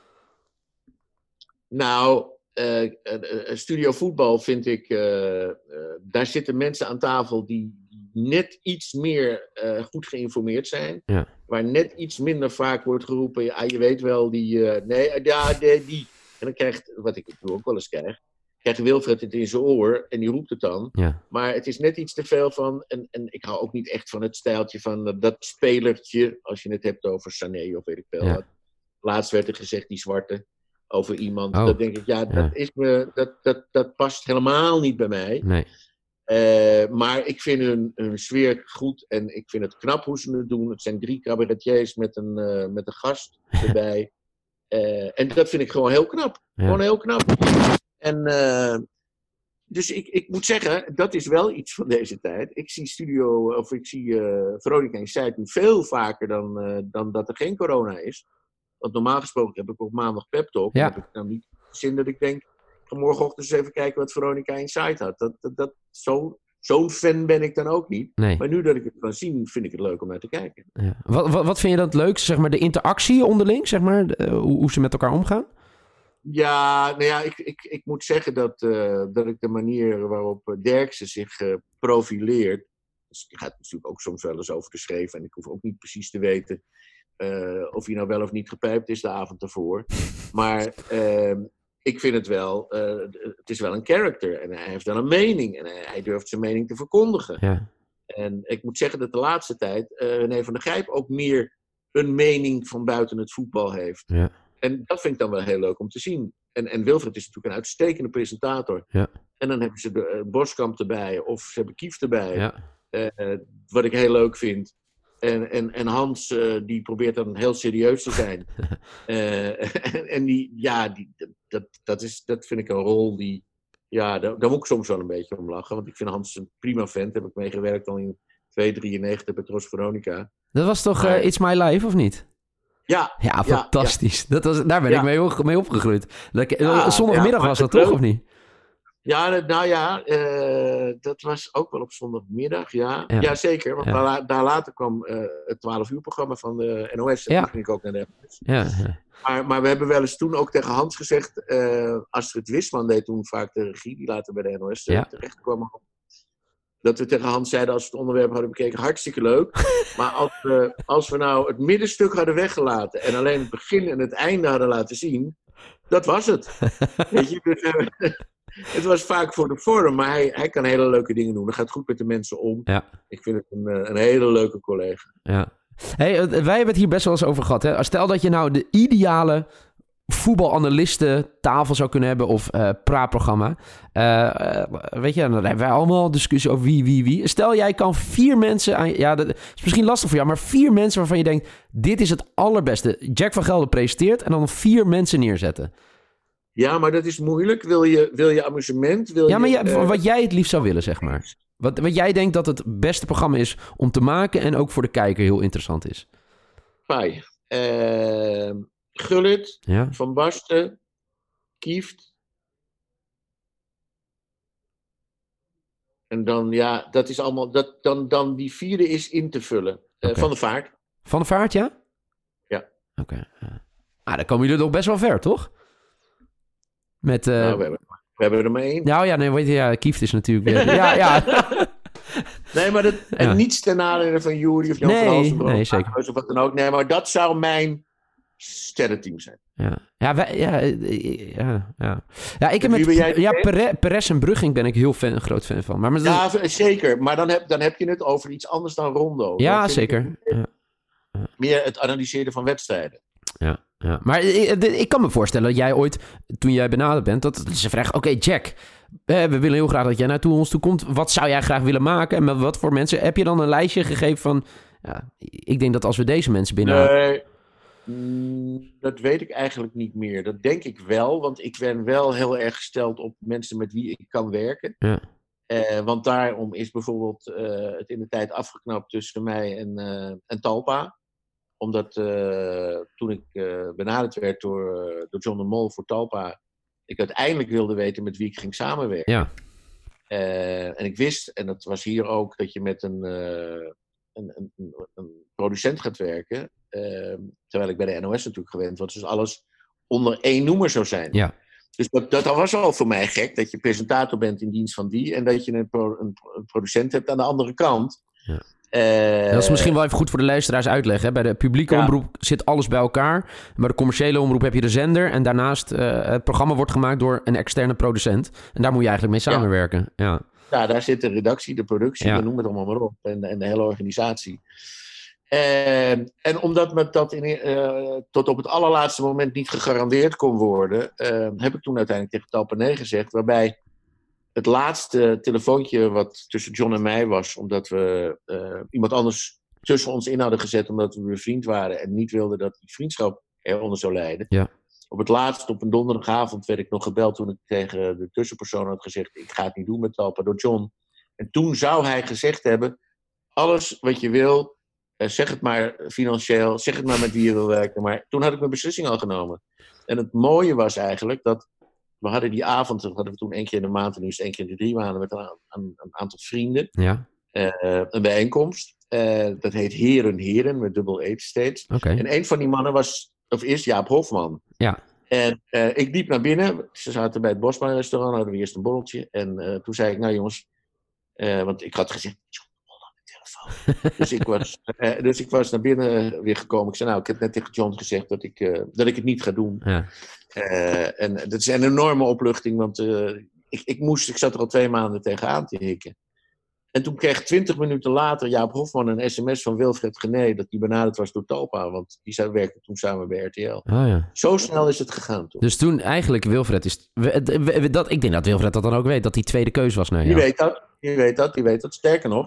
Nou, uh, uh, Studio Voetbal vind ik... Uh, uh, daar zitten mensen aan tafel die net iets meer uh, goed geïnformeerd zijn. Ja. Waar net iets minder vaak wordt geroepen... Ja, je weet wel, die... Uh, nee, ja, die, die. En dan krijgt... Wat ik ook wel eens krijg... Krijgt Wilfred het in zijn oor en die roept het dan. Ja. Maar het is net iets te veel van... En, en ik hou ook niet echt van het stijltje van uh, dat spelertje... Als je het hebt over Sané of weet ik veel ja. wat. Laatst werd er gezegd, die zwarte... Over iemand. Oh. Dat denk ik, ja, ja. dat, is me, dat, dat, dat past helemaal niet bij mij. Nee. Uh, maar ik vind hun, hun sfeer goed en ik vind het knap hoe ze het doen. Het zijn drie cabaretiers met een, uh, met een gast erbij. uh, en dat vind ik gewoon heel knap. Ja. Gewoon heel knap. En uh, dus ik, ik moet zeggen, dat is wel iets van deze tijd. Ik zie Studio, of ik zie uh, Veronica Inside nu veel vaker dan, uh, dan dat er geen corona is. Want normaal gesproken heb ik op maandag Pep Talk. Ja. Dan heb ik nou niet de zin dat ik denk, ik ga morgenochtend eens even kijken wat Veronica Inside had. Dat, dat, dat, zo, zo'n fan ben ik dan ook niet. Nee. Maar nu dat ik het kan zien, vind ik het leuk om naar te kijken. Ja. Wat, wat, wat vind je dan het leukste, zeg maar, de interactie onderling, zeg maar, de, hoe, hoe ze met elkaar omgaan? Ja, nou ja, ik, ik, ik moet zeggen dat, uh, dat ik de manier waarop Derksen zich uh, profileert, dus die gaat natuurlijk ook soms wel eens over de schreef en ik hoef ook niet precies te weten uh, of hij nou wel of niet gepijpt is de avond ervoor. Maar uh, ik vind het wel, uh, het is wel een character en hij heeft wel een mening en hij, hij durft zijn mening te verkondigen. Ja. En ik moet zeggen dat de laatste tijd uh, René van der Gijp ook meer een mening van buiten het voetbal heeft. Ja. En dat vind ik dan wel heel leuk om te zien. En, en Wilfred is natuurlijk een uitstekende presentator. Ja. En dan hebben ze de uh, Boskamp erbij, of ze hebben Kieft erbij. Ja. Uh, wat ik heel leuk vind. En, en, en Hans, uh, die probeert dan heel serieus te zijn. uh, en, en die, ja, die, dat, dat, is, dat vind ik een rol die... Ja, daar, daar moet ik soms wel een beetje om lachen. Want ik vind Hans een prima vent. Daar heb ik meegewerkt al in tweeënhalve drieënnegentig bij Tros Veronica. Dat was toch uh, It's My Life, of niet? Ja. Ja, fantastisch. Ja, ja. Dat was, daar ben ja. ik mee, mee opgegroeid. Dat, ja, zondagmiddag ja, was dat toch, of niet? Ja, nou ja, uh, dat was ook wel op zondagmiddag, ja. Ja, ja zeker. Want ja. daar, daar later kwam uh, het twaalf uur programma van de N O S. En ja. toen ging ik ook naar de N O S. Ja, ja. Maar, maar we hebben wel eens toen ook tegen Hans gezegd... Uh, Astrid Wisman deed toen vaak de regie, die later bij de N O S uh, ja. terecht kwam. Dat we tegen Hans zeiden, als we het onderwerp hadden bekeken, hartstikke leuk. Maar als we, als we nou het middenstuk hadden weggelaten... en alleen het begin en het einde hadden laten zien... dat was het. Weet je, dus, uh, het was vaak voor de vorm, maar hij, hij kan hele leuke dingen doen. Hij gaat goed met de mensen om. Ja. Ik vind het een, een hele leuke collega. Ja. Hey, wij hebben het hier best wel eens over gehad. Hè? Stel dat je nou de ideale voetbalanalisten tafel zou kunnen hebben of uh, praatprogramma. Uh, uh, weet je, dan hebben wij allemaal discussie over wie, wie, wie. Stel jij kan vier mensen aan... Ja, dat is misschien lastig voor jou, maar vier mensen waarvan je denkt... dit is het allerbeste. Jack van Gelder presenteert en dan vier mensen neerzetten. Ja, maar dat is moeilijk. Wil je, wil je amusement? Wil ja, maar je, jij, uh... wat jij het liefst zou willen, zeg maar. Wat, wat jij denkt dat het beste programma is om te maken... en ook voor de kijker heel interessant is. Fai. Eh... Uh... Gullit, ja. Van Basten, Kieft. En dan, ja, dat is allemaal... Dat, dan, dan die vierde is in te vullen. Uh, okay. Van de Vaart. Van de Vaart, ja? Ja. Oké. Okay. Ja. Ah, dan komen jullie toch best wel ver, toch? Met... Uh... Nou, we hebben, we hebben er maar één. Nou ja, nee, weet je, ja, Kieft is natuurlijk weer... ja, ja. Nee, maar dat... Ja. En niets ten nadele van Jury of Jan nee, van Halsen. Nee, zeker. Of wat dan ook. Nee, maar dat zou mijn... sterrenteam zijn. Ja, ja, wij, ja, ja, ja. ja ik heb met ja, Perez, Perez en Brugging ben ik heel fan, een groot fan van. Maar met ja, dat... zeker. Maar dan heb, dan heb je het over iets anders dan Rondo. Ja, zeker. Meer, ja. Ja. meer het analyseren van wedstrijden. Ja, ja. Maar ik, ik kan me voorstellen dat jij ooit, toen jij benaderd bent, dat ze vragen, oké, okay, Jack, we willen heel graag dat jij naartoe ons toe komt. Wat zou jij graag willen maken? En met wat voor mensen? Heb je dan een lijstje gegeven van, ja, ik denk dat als we deze mensen binnen... Nee. Dat weet ik eigenlijk niet meer. Dat denk ik wel, want ik ben wel heel erg gesteld op mensen met wie ik kan werken. Ja. Uh, want daarom is bijvoorbeeld uh, het in de tijd afgeknapt tussen mij en, uh, en Talpa. Omdat uh, toen ik uh, benaderd werd door, uh, door John de Mol voor Talpa, ik uiteindelijk wilde weten met wie ik ging samenwerken. Ja. Uh, en ik wist, en dat was hier ook, dat je met een, uh, een, een, een, een producent gaat werken. Uh, terwijl ik bij de N O S natuurlijk gewend was. Dus alles onder één noemer zou zijn. Ja. Dus dat, dat was al voor mij gek. Dat je presentator bent in dienst van die. En dat je een, pro, een, een producent hebt aan de andere kant. Ja. Uh, dat is misschien wel even goed voor de luisteraars uitleggen. Hè? Bij de publieke ja. omroep zit alles bij elkaar. Bij de commerciële omroep heb je de zender. En daarnaast uh, het programma wordt gemaakt door een externe producent. En daar moet je eigenlijk mee samenwerken. Ja, ja. ja daar zit de redactie, de productie. Ja. Noem het allemaal maar op. En, en de hele organisatie. Uh, en omdat me dat in, uh, tot op het allerlaatste moment niet gegarandeerd kon worden, uh, heb ik toen uiteindelijk tegen Talpa nee gezegd. Waarbij het laatste telefoontje wat tussen John en mij was, omdat we uh, iemand anders tussen ons in hadden gezet, omdat we bevriend waren en niet wilden dat die vriendschap eronder zou lijden. Ja. op het laatst, op een donderdagavond, werd ik nog gebeld toen ik tegen de tussenpersoon had gezegd, ik ga het niet doen met Talpa, door John. En toen zou hij gezegd hebben, alles wat je wil, uh, zeg het maar financieel, zeg het maar met wie je wil werken. Maar toen had ik mijn beslissing al genomen. En het mooie was eigenlijk dat, we hadden die avond, dat hadden we toen één keer in de maand, en nu is het één keer in de drie maanden, met een, een, een aantal vrienden. Ja. Uh, een bijeenkomst. Uh, dat heet Heren Heren, met dubbel H steeds. Okay. En een van die mannen was, of is Jaap Hofman. Ja. En uh, ik liep naar binnen. Ze zaten bij het Bosman restaurant, hadden we eerst een borreltje. En uh, toen zei ik, nou jongens, uh, want ik had gezegd, John, hold aan de telefoon. dus, ik was, uh, dus ik was naar binnen weer gekomen. Ik zei, nou, ik heb net tegen John gezegd dat ik, uh, dat ik het niet ga doen. Ja. Uh, en dat is een enorme opluchting, want uh, ik, ik, moest, ik zat er al twee maanden tegenaan te hikken. En toen kreeg twintig minuten later Jaap Hofman een sms van Wilfred Gené dat hij benaderd was door Talpa, want die zou werken toen samen bij R T L. Oh, ja. Zo snel is het gegaan toen. Dus toen eigenlijk Wilfred is... Dat, ik denk dat Wilfred dat dan ook weet, dat die tweede keus was naar jou. Je weet dat, je weet dat, je weet dat. Sterker nog,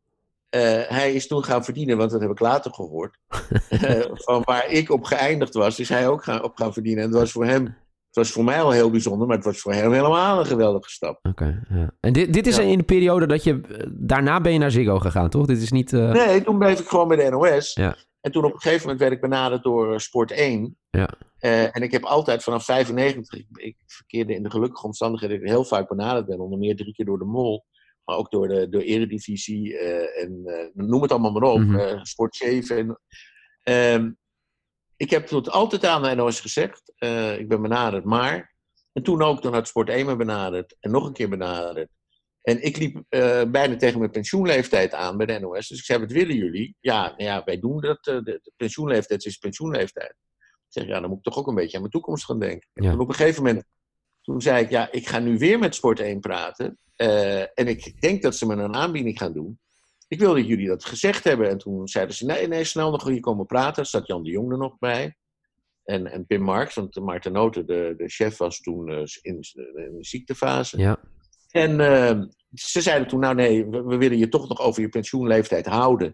uh, hij is toen gaan verdienen, want dat heb ik later gehoord. uh, van waar ik op geëindigd was, is hij ook gaan, op gaan verdienen. En dat was voor hem... Het was voor mij al heel bijzonder, maar het was voor hem helemaal een geweldige stap. Oké, okay, ja. En dit, dit is ja. in de periode dat je... Daarna ben je naar Ziggo gegaan, toch? Dit is niet... Uh... Nee, toen bleef ik gewoon bij de N O S. Ja. En toen op een gegeven moment werd ik benaderd door Sport één. Ja. Uh, en ik heb altijd vanaf vijfennegentig... Ik, ik verkeerde in de gelukkige omstandigheden dat ik heel vaak benaderd ben. Onder meer drie keer door de Mol. Maar ook door de door Eredivisie. Uh, en uh, noem het allemaal maar op. Mm-hmm. Uh, Sport zeven. En, uh, Ik heb het altijd aan de N O S gezegd. Uh, ik ben benaderd, maar... En toen ook, toen had Sport één me benaderd. En nog een keer benaderd. En ik liep uh, bijna tegen mijn pensioenleeftijd aan bij de N O S. Dus ik zei, wat willen jullie? Ja, nou ja wij doen dat. Uh, de, de pensioenleeftijd is pensioenleeftijd. Ik zeg, ja, dan moet ik toch ook een beetje aan mijn toekomst gaan denken. Ja. En toen op een gegeven moment... Toen zei ik, ja, ik ga nu weer met Sport één praten. Uh, en ik denk dat ze me een aanbieding gaan doen. Ik wil dat jullie dat gezegd hebben. En toen zeiden ze, nee, nee, snel nog hier komen praten. Er zat Jan de Jong er nog bij. En, en Pim Marx, want Maarten Noten, de, de chef, was toen uh, in, in de ziektefase. Ja. En uh, ze zeiden toen, nou nee, we, we willen je toch nog over je pensioenleeftijd houden.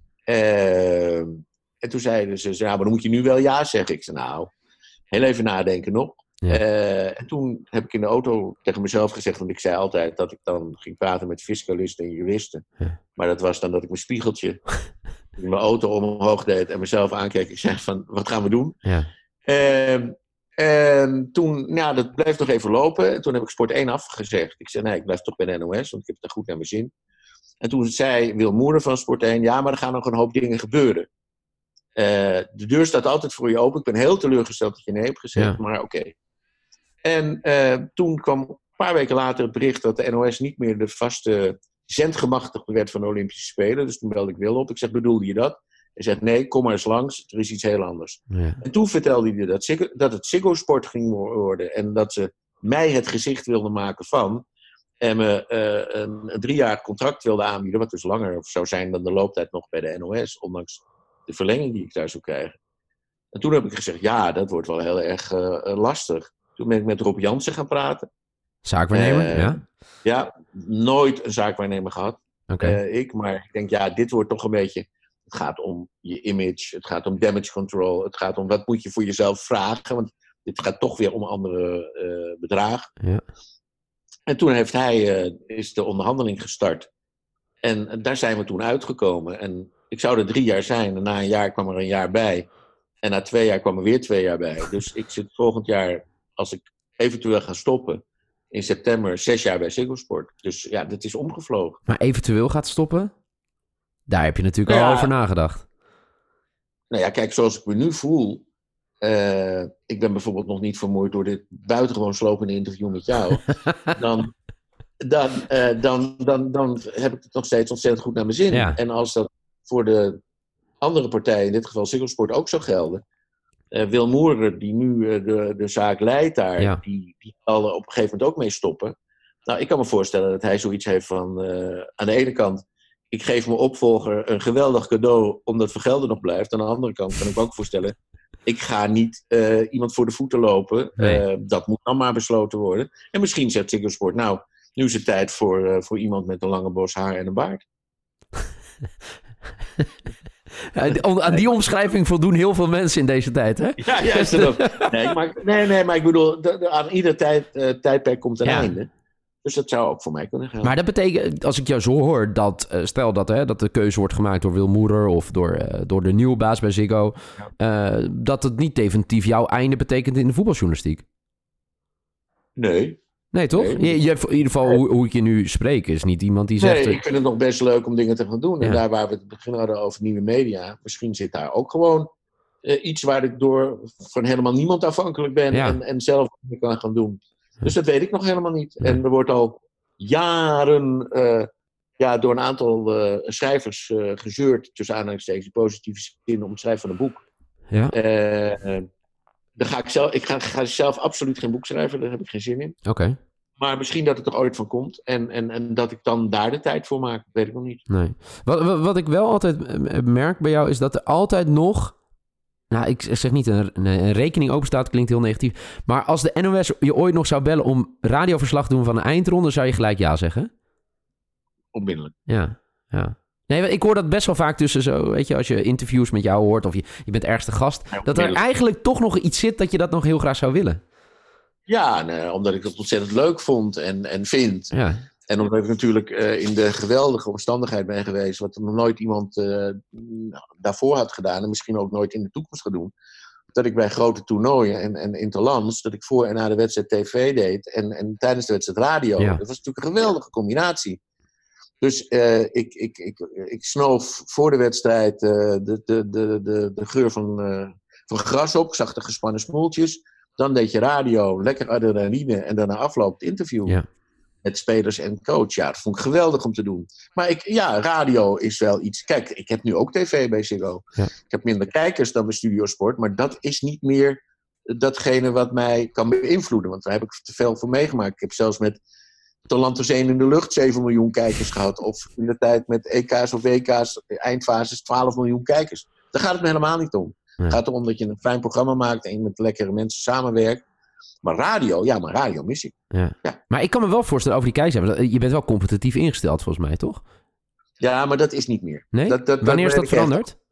Uh, en toen zeiden ze, ja, maar dan moet je nu wel ja zeggen. Ik zei, nou, heel even nadenken nog. Ja. Uh, en toen heb ik in de auto tegen mezelf gezegd, want ik zei altijd dat ik dan ging praten met fiscalisten en juristen. Ja. Maar dat was dan dat ik mijn spiegeltje in mijn auto omhoog deed en mezelf aankeek. Ik zei van, wat gaan we doen? Ja. Uh, en toen, nou, dat bleef nog even lopen. En toen heb ik Sport één afgezegd. Ik zei, nee, ik blijf toch bij de N O S, want ik heb het er goed naar mijn zin. En toen zei Wil Moeren van Sport één, ja, maar er gaan nog een hoop dingen gebeuren. Uh, de deur staat altijd voor je open. Ik ben heel teleurgesteld dat je nee hebt gezegd, ja. Maar oké. Okay. En uh, toen kwam een paar weken later het bericht dat de N O S niet meer de vaste zendgemachtigde werd van de Olympische Spelen. Dus toen belde ik Wil op. Ik zeg, bedoelde je dat? Hij zegt, nee, kom maar eens langs. Er is iets heel anders. Ja. En toen vertelde hij dat, Ziggo, dat het Ziggo Sport ging worden. En dat ze mij het gezicht wilden maken van. En me uh, een, een driejarig contract wilden aanbieden. Wat dus langer zou zijn dan de looptijd nog bij de N O S. Ondanks de verlenging die ik daar zou krijgen. En toen heb ik gezegd, ja, dat wordt wel heel erg uh, lastig. Toen ben ik met Rob Jansen gaan praten. Zaakwaarnemer, uh, ja? Ja, nooit een zaakwaarnemer gehad. Okay. Uh, ik, maar ik denk, ja, dit wordt toch een beetje... Het gaat om je image, het gaat om damage control. Het gaat om wat moet je voor jezelf vragen. Want dit gaat toch weer om andere uh, bedragen. Ja. En toen heeft hij, uh, is de onderhandeling gestart. En, en daar zijn we toen uitgekomen. En ik zou er drie jaar zijn. En na een jaar kwam er een jaar bij. En na twee jaar kwam er weer twee jaar bij. Dus ik zit volgend jaar, als ik eventueel ga stoppen, in september zes jaar bij Ziggo Sport. Dus ja, dat is omgevlogen. Maar eventueel gaat stoppen? Daar heb je natuurlijk ja, al over nagedacht. Nou ja, kijk, zoals ik me nu voel. Uh, ik ben bijvoorbeeld nog niet vermoeid door dit buitengewoon slopende interview met jou. dan, dan, uh, dan, dan, dan heb ik het nog steeds ontzettend goed naar mijn zin. Ja. En als dat voor de andere partijen, in dit geval Ziggo Sport, ook zou gelden. Uh, Wil Moeren, die nu uh, de, de zaak leidt daar, ja. die, die zal er op een gegeven moment ook mee stoppen. Nou, ik kan me voorstellen dat hij zoiets heeft van, uh, aan de ene kant, ik geef mijn opvolger een geweldig cadeau omdat Vergelden nog blijft. Aan de andere kant kan ik me ook voorstellen, ik ga niet uh, iemand voor de voeten lopen. Nee. Uh, dat moet dan maar besloten worden. En misschien zegt Ziggo Sport, nou, nu is het tijd voor, uh, voor iemand met een lange bos haar en een baard. Aan die omschrijving voldoen heel veel mensen in deze tijd, hè? Ja, juist. Nee, maar, nee, nee, maar ik bedoel, de, de, aan ieder tijd, uh, tijdperk komt een ja. einde. Dus dat zou ook voor mij kunnen gaan. Maar dat betekent, als ik jou zo hoor, dat uh, stel dat, hè, dat de keuze wordt gemaakt door Wil Moeder of door, uh, door de nieuwe baas bij Ziggo, ja. uh, dat het niet definitief jouw einde betekent in de voetbaljournalistiek. Nee. Nee, toch? Nee. Je, je, in ieder geval, nee. hoe, hoe ik je nu spreek, is niet iemand die zegt... Nee, ik vind het nog best leuk om dingen te gaan doen. Ja. En daar waar we het begin hadden over nieuwe media, misschien zit daar ook gewoon uh, iets waar ik door van helemaal niemand afhankelijk ben ja. en, en zelf kan gaan doen. Dus dat weet ik nog helemaal niet. Nee. En er wordt al jaren uh, ja, door een aantal uh, schrijvers uh, gezeurd, tussen aanhalingstekens in positieve zin, om het schrijven van een boek. Ja. Uh, uh, Dan ga ik, zelf, ik ga, ga zelf absoluut geen boek schrijven, daar heb ik geen zin in. Oké. Okay. Maar misschien dat het er ooit van komt en, en, en dat ik dan daar de tijd voor maak, weet ik nog niet. Nee. Wat, wat, wat ik wel altijd merk bij jou is dat er altijd nog... Nou, ik zeg niet een, een rekening openstaat, klinkt heel negatief. Maar als de N O S je ooit nog zou bellen om radioverslag te doen van een eindronde, zou je gelijk ja zeggen? Onmiddellijk. Ja, ja. Nee, ik hoor dat best wel vaak tussen zo, weet je, als je interviews met jou hoort of je, je bent ergste gast, ja, dat er eigenlijk toch nog iets zit dat je dat nog heel graag zou willen. Ja, nee, omdat ik het ontzettend leuk vond en, en vind. Ja. En omdat ik natuurlijk uh, in de geweldige omstandigheid ben geweest, wat er nog nooit iemand uh, daarvoor had gedaan en misschien ook nooit in de toekomst gaat doen. Dat ik bij grote toernooien en, en interlands, dat ik voor en na de wedstrijd tv deed en, en tijdens de wedstrijd radio. Ja. Dat was natuurlijk een geweldige combinatie. Dus uh, ik, ik, ik, ik snoof voor de wedstrijd uh, de, de, de, de, de geur van, uh, van gras op. Ik zag de gespannen smoeltjes. Dan deed je radio, lekker adrenaline en daarna afloop het interview. Ja. Met spelers en coach. Ja, dat vond ik geweldig om te doen. Maar ik, ja, radio is wel iets... Kijk, ik heb nu ook tv bij Ziggo. Ja. Ik heb minder kijkers dan bij Studiosport. Maar dat is niet meer datgene wat mij kan beïnvloeden. Want daar heb ik te veel voor meegemaakt. Ik heb zelfs met Talent één in de lucht zeven miljoen kijkers gehad. Of in de tijd met E K's of W K's, eindfases twaalf miljoen kijkers. Daar gaat het me helemaal niet om. Ja. Het gaat erom dat je een fijn programma maakt en je met lekkere mensen samenwerkt. Maar radio, ja, maar radio mis ik. Ja. Ja. Maar ik kan me wel voorstellen over die kijkers. Je bent wel competitief ingesteld volgens mij, toch? Ja, maar dat is niet meer. Nee? Dat, dat, Wanneer dat is dat veranderd? Echt...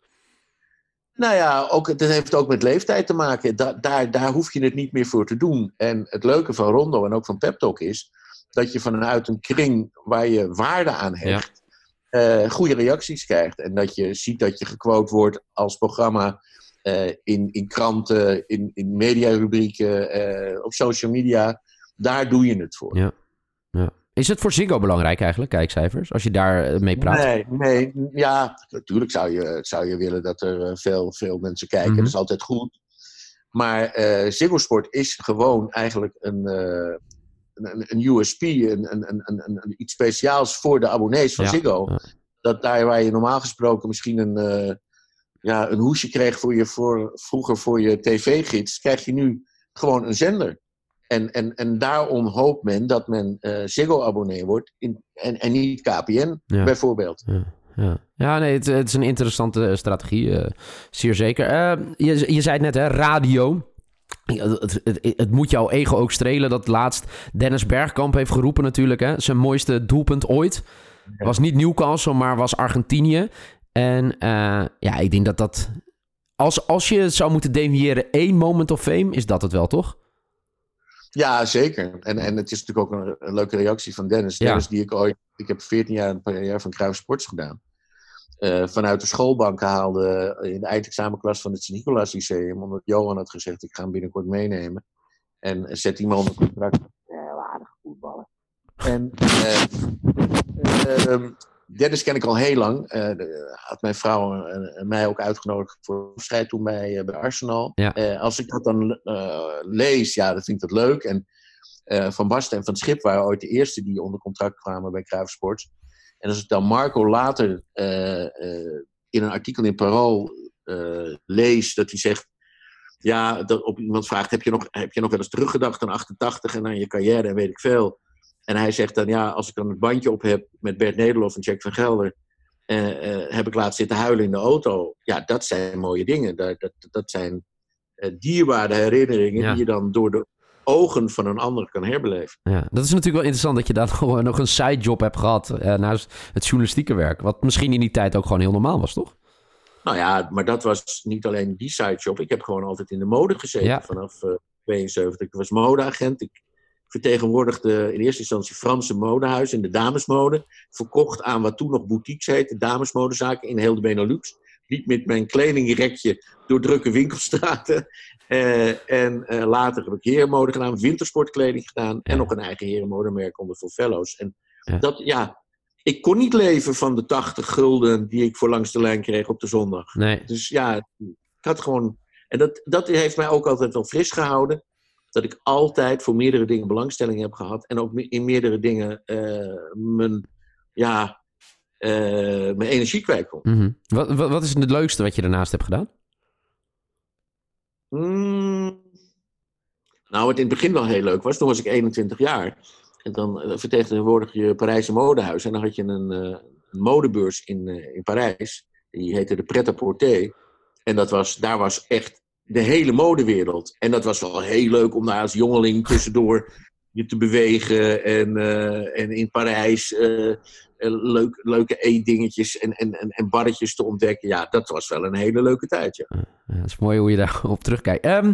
Nou ja, ook, dat heeft ook met leeftijd te maken. Da, daar, daar hoef je het niet meer voor te doen. En het leuke van Rondo en ook van Pep Talk is dat je vanuit een kring waar je waarde aan hecht, ja. uh, goede reacties krijgt. En dat je ziet dat je gequote wordt als programma uh, in, in kranten, in, in mediarubrieken, uh, op social media. Daar doe je het voor. Ja. Ja. Is het voor Ziggo belangrijk eigenlijk, kijkcijfers, als je daar mee praat? Nee, nee. Ja, natuurlijk zou je, zou je willen dat er veel, veel mensen kijken. Mm-hmm. Dat is altijd goed. Maar uh, Ziggo Sport is gewoon eigenlijk een... Uh, Een, een U S P, een, een, een, een, een, iets speciaals voor de abonnees van ja, Ziggo. Ja. Dat daar waar je normaal gesproken misschien een, uh, ja, een hoesje kreeg voor je voor, vroeger voor je tv-gids, krijg je nu gewoon een zender. En, en, en daarom hoopt men dat men uh, Ziggo-abonnee wordt in, en, en niet K P N ja. bijvoorbeeld. Ja. Ja, ja nee, het, het is een interessante strategie, uh, zeer zeker. Uh, je, je zei het net, hè, radio. Het, het, het moet jouw ego ook strelen dat laatst Dennis Bergkamp heeft geroepen natuurlijk. Hè? Zijn mooiste doelpunt ooit was niet Newcastle, maar was Argentinië. En uh, ja, ik denk dat dat... Als, als je het zou moeten definiëren één moment of fame, is dat het wel, toch? Ja, zeker. En, en het is natuurlijk ook een, een leuke reactie van Dennis. Ja. Dennis die ik ooit... Ik heb veertien jaar een jaar van Cruijff Sports gedaan. Uh, vanuit de schoolbank haalde in de eindexamenklas van het Sint-Nicolaas Lyceum, omdat Johan had gezegd, ik ga hem binnenkort meenemen. En zet die man onder contract. Heel aardig voetballen. En uh, uh, Dennis ken ik al heel lang. Uh, de, had mijn vrouw en uh, mij ook uitgenodigd voor een strijd toen bij, uh, bij Arsenal. Ja. Uh, als ik dat dan uh, lees, ja, dan vind ik dat leuk. En uh, Van Basten en Van Schip waren ooit de eerste die onder contract kwamen bij Cruijff Sports. En als ik dan Marco later uh, uh, in een artikel in Parool uh, lees, dat hij zegt, ja, dat op iemand vraagt, heb je, nog, heb je nog wel eens teruggedacht aan achtentachtig en aan je carrière en weet ik veel. En hij zegt dan, ja, als ik dan het bandje op heb met Bert Nederlof en Jack van Gelder, uh, uh, heb ik laatst zitten huilen in de auto. Ja, dat zijn mooie dingen. Dat, dat, dat zijn uh, dierbare herinneringen ja. die je dan door de ogen van een ander kan herbeleven. Ja, dat is natuurlijk wel interessant dat je daar nog, nog een sidejob hebt gehad uh, naast het journalistieke werk. Wat misschien in die tijd ook gewoon heel normaal was, toch? Nou ja, maar dat was niet alleen die sideshop. Ik heb gewoon altijd in de mode gezeten Ja. vanaf uh, tweeënzeventig. Ik was modeagent. Ik vertegenwoordigde in eerste instantie Franse modehuis in de damesmode. Verkocht aan wat toen nog boutiques heette, damesmodezaken in heel de Benelux. Liep met mijn kledingrekje door drukke winkelstraten. Uh, en uh, later heb ik herenmode gedaan, wintersportkleding gedaan. Ja. En nog een eigen herenmodemerk onder Volfello's. En Ja. dat, ja, ik kon niet leven van de tachtig gulden die ik voor langs de lijn kreeg op de zondag. Nee. Dus ja, ik had gewoon... En dat, dat heeft mij ook altijd wel fris gehouden. Dat ik altijd voor meerdere dingen belangstelling heb gehad. En ook in meerdere dingen uh, mijn, ja, uh, mijn energie kwijt kon. Mm-hmm. Wat, wat, wat is het leukste wat je daarnaast hebt gedaan? Mm, nou, wat in het begin wel heel leuk was. Toen was ik eenentwintig jaar. En dan uh, vertegenwoordig je Parijse modehuis. En dan had je een, uh, een modebeurs in, uh, in Parijs. Die heette de Pret-à-Porter. En dat was, daar was echt de hele modewereld. En dat was wel heel leuk om daar als jongeling tussendoor je te bewegen. En, uh, en in Parijs uh, leuk, leuke eetdingetjes en, en, en, en barretjes te ontdekken. Ja, dat was wel een hele leuke tijd, ja. Ja, dat is mooi hoe je daarop terugkijkt. Um,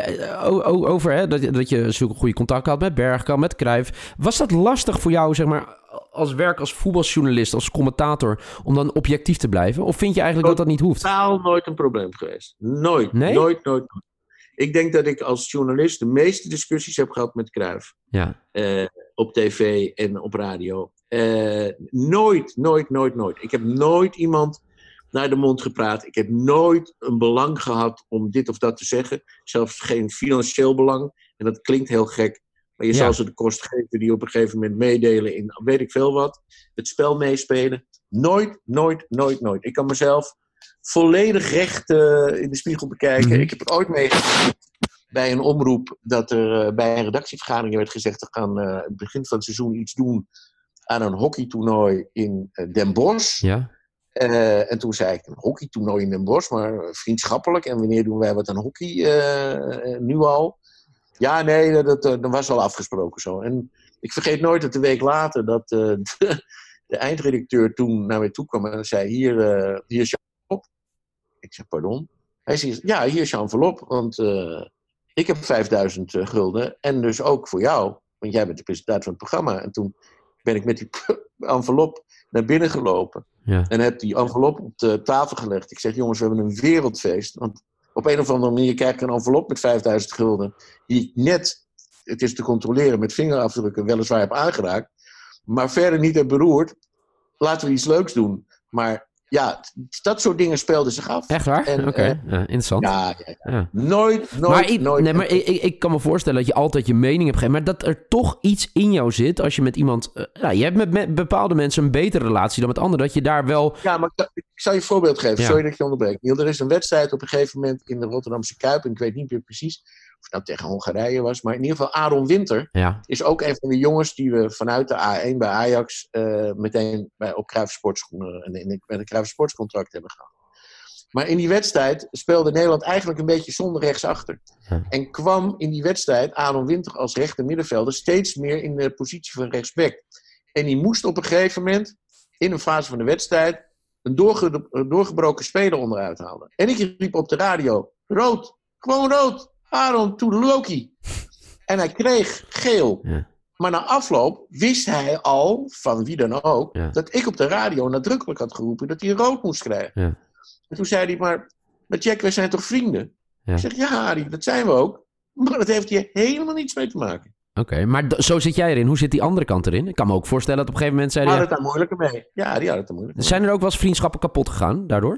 uh, over hè, dat, dat je zulke goede contact had met Bergkamp, met Cruijff. Was dat lastig voor jou, zeg maar, als werk als voetbaljournalist, als commentator, om dan objectief te blijven? Of vind je eigenlijk dat dat niet hoeft? Totaal nooit een probleem geweest. Nooit, nee? nooit, nooit, nooit. Ik denk dat ik als journalist de meeste discussies heb gehad met Cruijff. Ja. Uh, op tv en op radio. Uh, nooit, nooit, nooit, nooit. Ik heb nooit iemand naar de mond gepraat. Ik heb nooit een belang gehad om dit of dat te zeggen. Zelfs geen financieel belang. En dat klinkt heel gek. Maar je ja. zal ze de kost geven die op een gegeven moment meedelen in weet ik veel wat. Het spel meespelen. Nooit, nooit, nooit, nooit. Ik kan mezelf volledig recht uh, in de spiegel bekijken. Mm-hmm. Ik heb het ooit meegemaakt bij een omroep dat er uh, bij een redactievergadering werd gezegd we gaan uh, het begin van het seizoen iets doen aan een hockeytoernooi in uh, Den Bosch. Ja. Uh, en toen zei ik, een hockeytoernooi in Den Bosch, maar vriendschappelijk. En wanneer doen wij wat aan hockey uh, uh, nu al? Ja, nee, dat, dat, dat was al afgesproken zo. En ik vergeet nooit dat een week later dat uh, de, de eindredacteur toen naar mij toe kwam en zei, hier, uh, hier is je envelop. Ik zeg, pardon? Hij zegt, ja, hier is je envelop, want uh, ik heb vijfduizend uh, gulden en dus ook voor jou, want jij bent de presentator van het programma. En toen ben ik met die envelop naar binnen gelopen ja. en heb die envelop op de tafel gelegd. Ik zeg, jongens, we hebben een wereldfeest, want op een of andere manier krijg ik een envelop met vijfduizend gulden, die ik net, het is te controleren, met vingerafdrukken weliswaar heb aangeraakt, maar verder niet heb beroerd. Laten we iets leuks doen. Maar ja, dat soort dingen speelden zich af. Echt waar? Oké, okay. uh, ja, interessant. Ja, ja, ja. ja. Nooit, nooit, maar ik, nooit. Nee, maar ik, ik kan me voorstellen dat je altijd je mening hebt gegeven, maar dat er toch iets in jou zit als je met iemand... Uh, nou, je hebt met, met bepaalde mensen een betere relatie dan met anderen, dat je daar wel... Ja, maar ik, ik zal je een voorbeeld geven. Ja. Sorry dat ik je onderbreek. Niel, er is een wedstrijd op een gegeven moment in de Rotterdamse Kuip, en ik weet niet meer precies of het nou tegen Hongarije was, maar in ieder geval Aaron Winter ja. is ook een van de jongens die we vanuit de A één bij Ajax uh, meteen bij, op Cruijff Sportschoenen en in, in, met een Cruijff Sportscontract hebben gehad. Maar in die wedstrijd speelde Nederland eigenlijk een beetje zonder rechtsachter. Ja. En kwam in die wedstrijd Aaron Winter als rechter middenvelder steeds meer in de positie van rechtsback. En die moest op een gegeven moment in een fase van de wedstrijd een, doorge, een doorgebroken speler onderuit halen. En ik riep op de radio, rood, gewoon rood. Aaron Toedoloki. En hij kreeg geel. Ja. Maar na afloop wist hij al, van wie dan ook, ja. dat ik op de radio nadrukkelijk had geroepen dat hij rood moest krijgen. Ja. En toen zei hij, maar, maar Jack, wij zijn toch vrienden? Ja. Ik zeg, ja Harry, dat zijn we ook. Maar dat heeft hier helemaal niets mee te maken. Oké, okay, maar d- zo zit jij erin. Hoe zit die andere kant erin? Ik kan me ook voorstellen dat op een gegeven moment zeiden... Die hadden het daar moeilijker mee. Ja, die hadden het daar moeilijker mee. Zijn er ook wel eens vriendschappen kapot gegaan daardoor?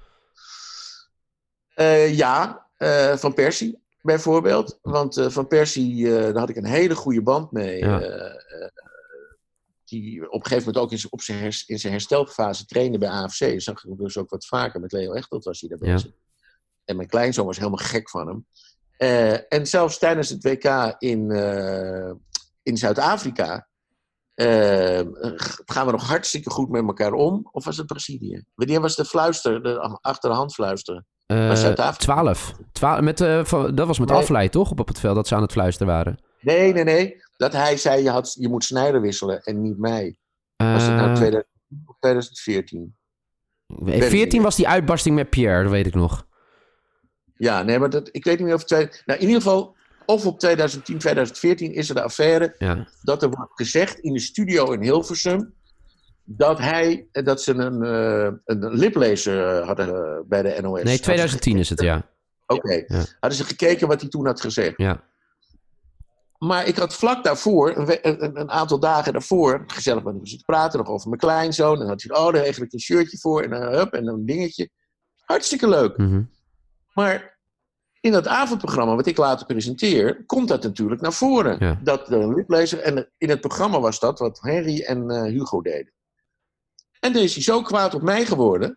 Uh, ja, uh, Van Persie. Bijvoorbeeld, want uh, Van Persie, uh, daar had ik een hele goede band mee. Ja. Uh, uh, die op een gegeven moment ook in zijn, op zijn, her, in zijn herstelfase trainde bij A F C. Dat zag ik dus ook wat vaker. Met Leo Echtelt was hij daar bezig. Ja. En mijn kleinzoon was helemaal gek van hem. Uh, en zelfs tijdens het W K in, uh, in Zuid-Afrika uh, gaan we nog hartstikke goed met elkaar om. Of was het Brazilië? Wanneer was de fluister, de achter de hand fluisteren? Uh, twaalf. Twa- met, uh, van, dat was met nee. Afleid, toch? Op, op het veld dat ze aan het fluisteren waren. Nee, nee, nee. Dat hij zei, je, had, je moet Sneijder wisselen en niet mij. Uh, was het nou tweeduizend veertien? veertien was die uitbarsting met Pierre, dat weet ik nog. Ja, nee, maar dat, ik weet niet meer of... Twee, nou, in ieder geval, of op twintig tien, twintig veertien is er de affaire... Ja. dat er wordt gezegd in de studio in Hilversum... dat hij, dat ze een, uh, een liplezer hadden uh, bij de N O S. Nee, twintig tien is het, ja. Oké. Okay. Ja. Hadden ze gekeken wat hij toen had gezegd. Ja. Maar ik had vlak daarvoor, een, een, een aantal dagen daarvoor... gezellig met hem zitten praten nog over mijn kleinzoon. En dan had hij, oh, daar eigenlijk een shirtje voor en een, hup, en een dingetje. Hartstikke leuk. Mm-hmm. Maar in dat avondprogramma wat ik later presenteer... komt dat natuurlijk naar voren. Ja. Dat de liplezer, en in het programma was dat wat Henry en uh, Hugo deden. En toen is hij zo kwaad op mij geworden...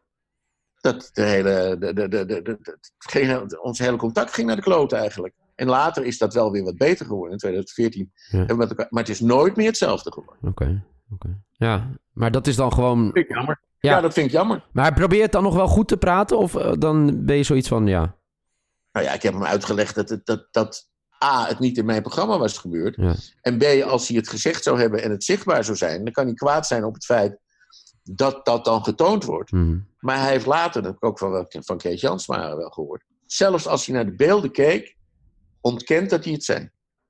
dat de hele, de, de, de, de, de, de, ging, ons hele contact ging naar de kloot eigenlijk. En later is dat wel weer wat beter geworden in twintig veertien. Ja. Hebben we met elkaar, maar het is nooit meer hetzelfde geworden. Oké, okay, oké. Okay. Ja, maar dat is dan gewoon... Dat vind ik jammer. Ja. Ja, dat vind ik jammer. Maar probeer het dan nog wel goed te praten? Of uh, dan ben je zoiets van, ja... Nou ja, ik heb hem uitgelegd dat, het, dat, dat A, het niet in mijn programma was gebeurd. Ja. En B, als hij het gezegd zou hebben en het zichtbaar zou zijn... dan kan hij kwaad zijn op het feit dat dat dan getoond wordt. Mm. Maar hij heeft later, dat heb ik ook van, van Kees Jansma wel gehoord... zelfs als hij naar de beelden keek... ontkent dat hij het zei.